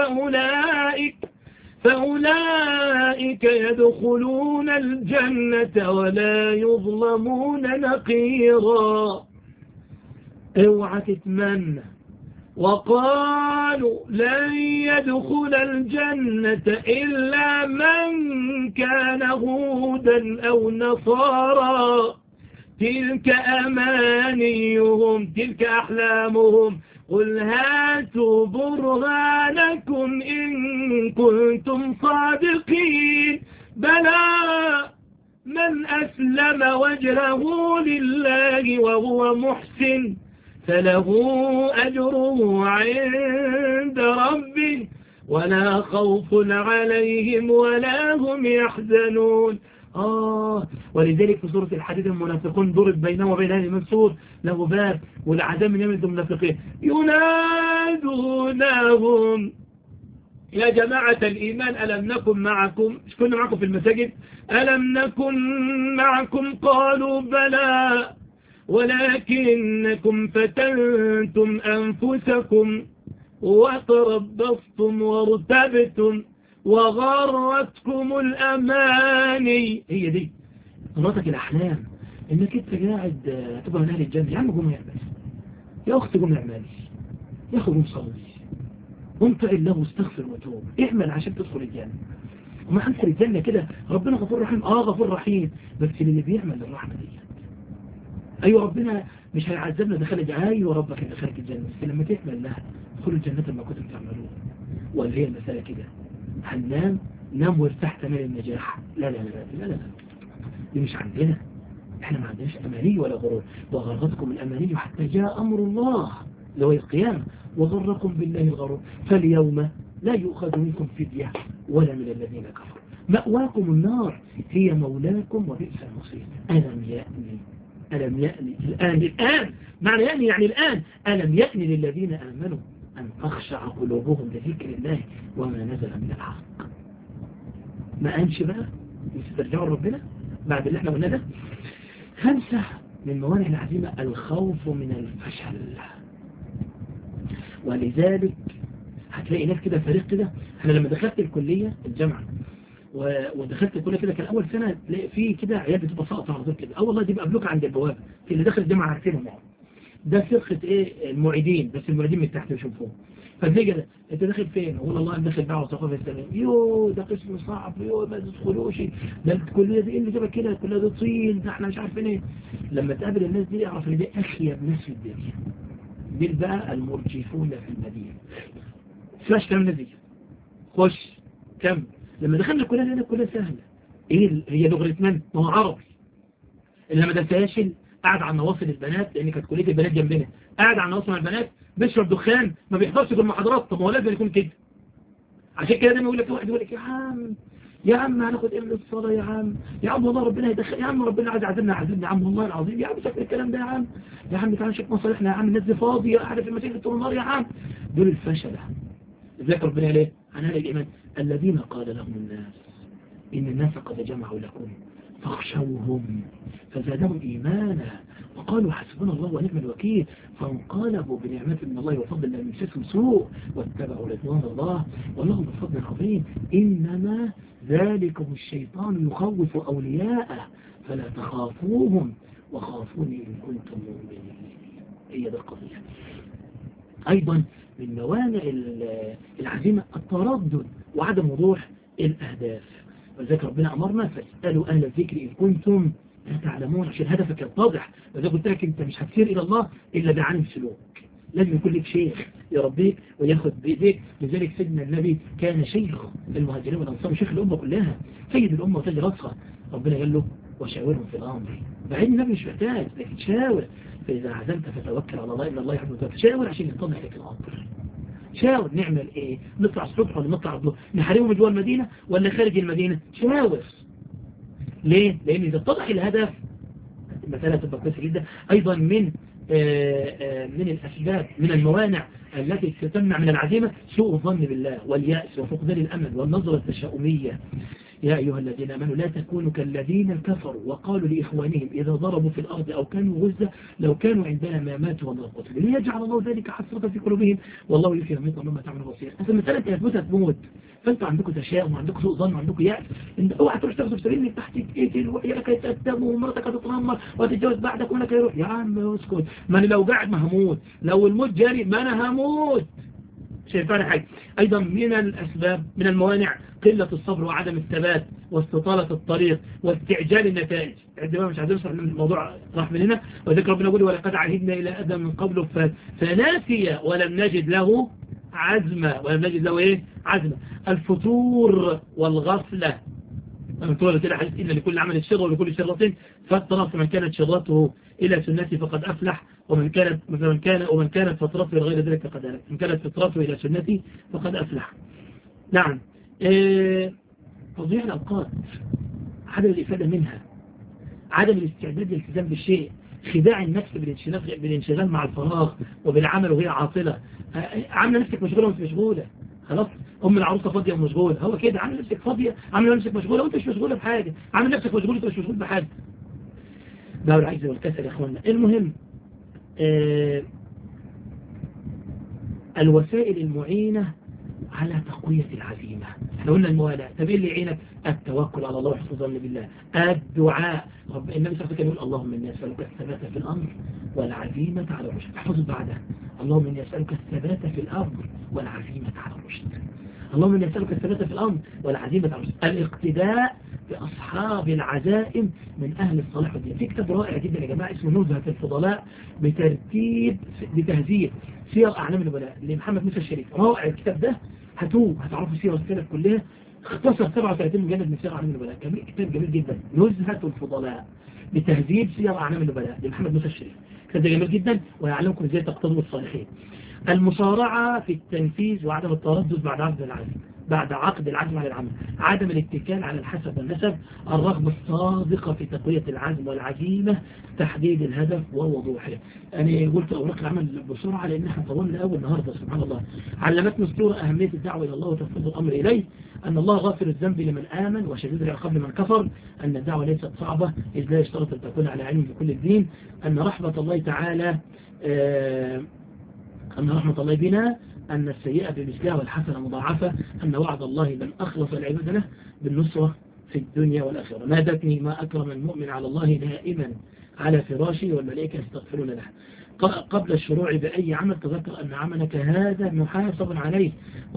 فأولئك يدخلون الجنة ولا يظلمون نقيرا. اوعى تتمنى وقالوا لن يدخل الجنة إلا من كان هودا أو نصارى تلك أمانيهم تلك أحلامهم قل هاتوا برهانكم إن كنتم صادقين بلى من أسلم وجهه لله وهو محسن فله أجره عند ربه ولا خوف عليهم ولا هم يحزنون. ولذلك في سورة الحديد المنافقون ضرب بينه وبين أهل منصور له باب والعذاب من يمد المنافقين ينادونهم يا جماعة الإيمان ألم نكن معكم مش كنا معكم في المساجد ألم نكن معكم قالوا بلى ولكنكم فتنتم أنفسكم وتربصتم وارتبتم وغرتكم الأماني. هي دي غرتك الأحلام إنك أنت قاعد تبقى من أهل الجنة. يا عم قوم اعمل، يا أخت قوم اعملي، يا أخي قوم صلي، قوم طع الله واستغفر وتوب، اعمل عشان تدخل الجنة. وما هندخل الجنة كده ربنا غفور رحيم. غفور رحيم، بس اللي بيعمل الرحمة دي. أيوة ربنا مش هيعذبنا دخل الجنة، أيوة ربك اللي دخلك الجنة، بس لما تعمل لها ادخلوا الجنة ما كنتم تعملون. ولا هي المسألة كده هننام نام وارتاح تمام النجاح؟ لا لا لا لا لا لا، دي مش عندنا، احنا ما عندناش أماني ولا غرور. وغرتكم الأماني حتى جاء أمر الله اللي هو القيامة وغركم بالله الغرور فاليوم لا يؤخذ منكم فدية ولا من الذين كفروا مأواكم النار هي مولاكم وبئس المصير. ألم يأني الآن معنى يأني يعني الآن ألم يأني للذين آمنوا أن تخشع قلوبهم لذكر الله وما نزل من الحق. ما أنش بقى يسترجعوا ربنا بعد اللي احنا قلنا ده. 5 من موانع العزيمة الخوف من الفشل. ولذلك هتلاقي ناس كده فريق كده. احنا لما دخلت الكلية الجامعة ودخلت الكلية كده كان أول سنة تلاقي فيه كده عيال بتبقى ساقطة على طول كده. والله دي بقابلوك عند البوابة في اللي داخل الجامعة عارفينهم يعني. ده فرقة المعيدين، بس المعيدين من تحت يشوفوهم. فتلاقي كده انت داخل فين؟ والله الله داخل دعوة وثقافة إسلامية. ده قسم صعب، ما تدخلوش، ده الكلية دي اللي جابك كده، الكلية دي طين، ده احنا مش عارفين ايه. لما تقابل الناس دي اعرف ان دي أخيب ناس في الدنيا. دي بقى المرجفون في المدينة. فلاش كام نزيه خش كم. لما دخلنا الكلية لقينا الكلية سهلة. ايه هي لغة من؟ ما هو عربي. اللي ما دساش قاعد على نواصل البنات لان كانت كلية البنات جنبنا، قاعد على نواصل البنات بيشرب دخان ما بيحضرش في المحاضرات. طب ما هو لازم يكون كده. عشان كده دايما يقول لك واحد يقول لك يا عم هناخد ايه من الصلاة يا عم والله ربنا يدخل، يا عم ربنا عايز يعذبنا يا عم والله العظيم، يا عم شكل الكلام ده يا عم تعالى نشوف مصالحنا يا عم، الناس دي فاضيه قاعده في المساجد طول النهار يا عم. دول الفشله. ازيك ربنا ليه عن اهل الايمان الذين قال لهم الناس ان الناس قد جمعوا لكم فاخشوهم فزادهم ايمانا وقالوا حسبنا الله ونعم الوكيل فانقلبوا بنعمة من الله وفضل لم يمسسهم سوء واتبعوا رضوان الله والله بفضل عظيم. إنما ذلكم الشيطان يخوف أولياءه فلا تخافوهم وخافوني إن كنتم مؤمنين. هي دي القضية. أيضا من موانع العزيمة التردد وعدم وضوح الأهداف. ولذلك ربنا أمرنا فاسألوا أهل الذكر إن كنتم لا تعلمون عشان هدفك يتضح. وإذا قلت لك أنت مش هتسير إلى الله إلا بعلم سلوك. لازم يكون لك شيخ يربيك وياخد بإيديك. لذلك سيدنا النبي كان شيخ المهاجرين والأنصار شيخ الأمة كلها سيد الأمة وتاج رأسها. ربنا قال له وشاورهم في الأمر. بعدين النبي مش محتاج لكن شاور. فإذا عزمت فتوكل على الله إن الله يحب التوكل. شاور عشان يتضح لك الأمر. شاور نعمل إيه؟ نطلع الصبح ولا نطلع الظهر؟ نحاربهم جوه المدينة ولا خارج المدينة؟ شاور. ليه؟ لأن إذا اتضح الهدف المسألة تبقى كويسة جدا. أيضا من الأسباب من الموانع التي تمنع من العزيمة سوء الظن بالله واليأس وفقدان الأمل والنظرة التشاؤمية. يا أيها الذين آمنوا لا تكونوا كالذين كفروا وقالوا لإخوانهم إذا ضربوا في الأرض أو كانوا غزة لو كانوا عندنا ما ماتوا وما قتلوا ليجعل الله ذلك حسرة في قلوبهم والله يفهم مما تعملوا بصير. أصل المسألة يثبتها تموت، فأنتوا عندكم تشاؤم وعندكم سوء ظن وعندكم يأس إن اوعى تروح تاخذ في سبيل إنك تحت تقتل وعيالك يتقدموا ومرتك هتتنمر وهتتجوز بعدك وأنا يروح. يا عم اسكت، ما أنا لو قاعد ما هموت، لو الموت جاري ما أنا هموت. شايفان حاجة أيضا من الأسباب من الموانع قلة الصبر وعدم الثبات واستطالة الطريق واستعجال النتائج. عندما مش عايزين نصح الموضوع راح من هنا، وذكر ربنا يقول ولقد عهدنا إلى آدم من قبل فناسي ولم نجد له عزمة. ولم نجد له إيه؟ عزمة. الفتور والغفلة. قال كده حديث إن لكل عمل شر ولكل شرة فترة، فمن كانت شرته إلى سنتي فقد أفلح ومن كانت فترته إلى غير ذلك فقد هلك. من كانت فترته إلى سنتي فقد أفلح. نعم. تضييع الأوقات، عدم الإفادة منها، عدم الاستعداد للالتزام بالشيء، خداع النفس بالانشغال مع الفراغ وبالعمل وهي عاطلة. عامله نفسك مشغولة وانت مشغولة. خلاص أم العروسة فاضية ومشغولة، هو كده عامل نفسك فاضية، عامل نفسك مشغولة وانت مش مشغولة بحاجة، عامل نفسك مشغولة وانت مش مشغول بحاجة. ده هو العجز والكسل يا اخوانا. المهم الوسائل المعينة على تقوية العزيمة. احنا قلنا الموالاة. طب ايه اللي يعينك؟ التوكل على الله وحسن الظن بالله، الدعاء. النبي صلى الله عليه وسلم يقول اللهم اني اسالك الثبات في الامر والعزيمة على الرشد. احفظوا بعدها اللهم اني اسالك الثبات في الامر والعزيمة على الرشد. اللهم اني اسالك الثبات في الامر والعزيمة على الرشد. الاقتداء باصحاب العزائم من اهل الصلاح والدين. في كتاب رائع جدا يا جماعه اسمه نزهة الفضلاء بتهذيب سير اعلام النبلاء لمحمد موسى الشريف. رائع الكتاب ده، هاتوه هتعرفوا سيرة السلف كلها. اختصر 37 مجلد من سير اعلام النبلاء. كتاب جميل جدا، نزهة الفضلاء بتهذيب سير اعلام النبلاء لمحمد موسى الشريف. كتاب جميل جدا ويعلمكم ازاي تقتضوا الصالحين. المصارعة في التنفيذ وعدم التردد بعد عقد العزم على العمل، عدم الاتكال على الحسب والنسب، الرغبة الصادقة في تقوية العزم والعزيمة، تحديد الهدف ووضوحه. أنا قلت أوراق العمل بسرعة لأن احنا طولنا أول النهاردة سبحان الله. علمتنا السورة أهمية الدعوة إلى الله وتفويض الأمر إليه، أن الله غافر الذنب لمن آمن وشديد العقاب لمن كفر، أن الدعوة ليست صعبة إذ لا يشترط أن تكون على علم بكل الدين، أن رحمة الله تعالى أن رحمة الله بنا أن السيئة بمثلها والحسنة مضاعفة، أن وعد الله من أخلص العباد له بالنصرة في الدنيا والآخرة. نادتني ما أكرم المؤمن على الله نائما على فراشي والملائكة يستغفرون له. قبل الشروع بأي عمل تذكر أن عملك هذا محاسب عليه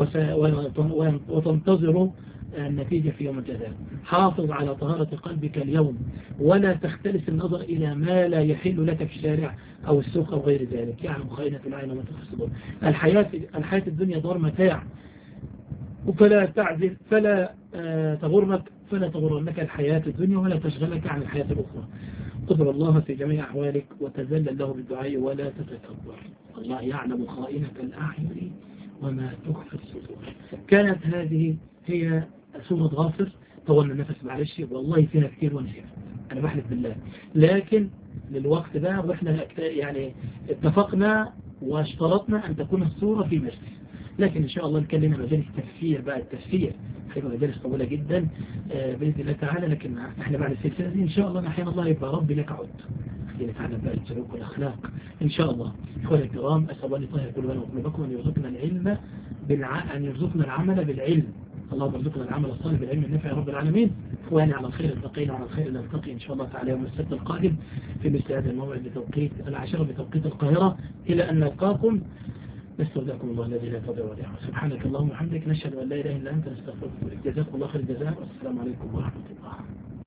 وتنتظر النتيجة في يوم الجزاء. حافظ على طهارة قلبك اليوم ولا تختلس النظر إلى ما لا يحل لك في الشارع أو السوق أو غير ذلك. يعلم خائنة العين وما تخفي الصدور. الحياة الدنيا دار متاع فلا تغرنك الحياة الدنيا ولا تشغلك عن الحياة الأخرى. قدر الله في جميع أحوالك وتذلل له بالدعاء ولا تتكبر. الله يعلم خائنة الأعين وما تخفي الصدور. كانت هذه هي سورة غافر. طولنا النفس معلش والله فيها كتير ونسيها أنا بحلف بالله، لكن للوقت ده وإحنا يعني اتفقنا واشترطنا أن تكون السورة في مجلس، لكن إن شاء الله كان لنا مجالس تفسير. بقى التفسير هيبقى مجالس طويلة جدا بإذن الله تعالى، لكن احنا بعد السلسلة دي إن شاء الله نحيان الله يبقى ربي لك عد. خلينا نتعلم بقى السلوك والأخلاق إن شاء الله. إخواني الكرام، أسأل الله أن يطهر قلوبنا وقلوبكم وأن يرزقنا العلم أن يرزقنا العمل بالعلم. اللهم ارزقنا العمل الصالح بالعلم النافع يا رب العالمين. اخواني على الخير التقينا وعلى الخير نلتقي ان شاء الله تعالى يوم السبت القادم في مثل هذا الموعد بتوقيت 10 بتوقيت القاهرة. الى ان نلقاكم نستودعكم الله الذي لا تضيع ودائعه. سبحانك اللهم وبحمدك نشهد ان لا اله الا انت نستغفرك. جزاكم الله خير الجزاء والسلام عليكم ورحمة الله.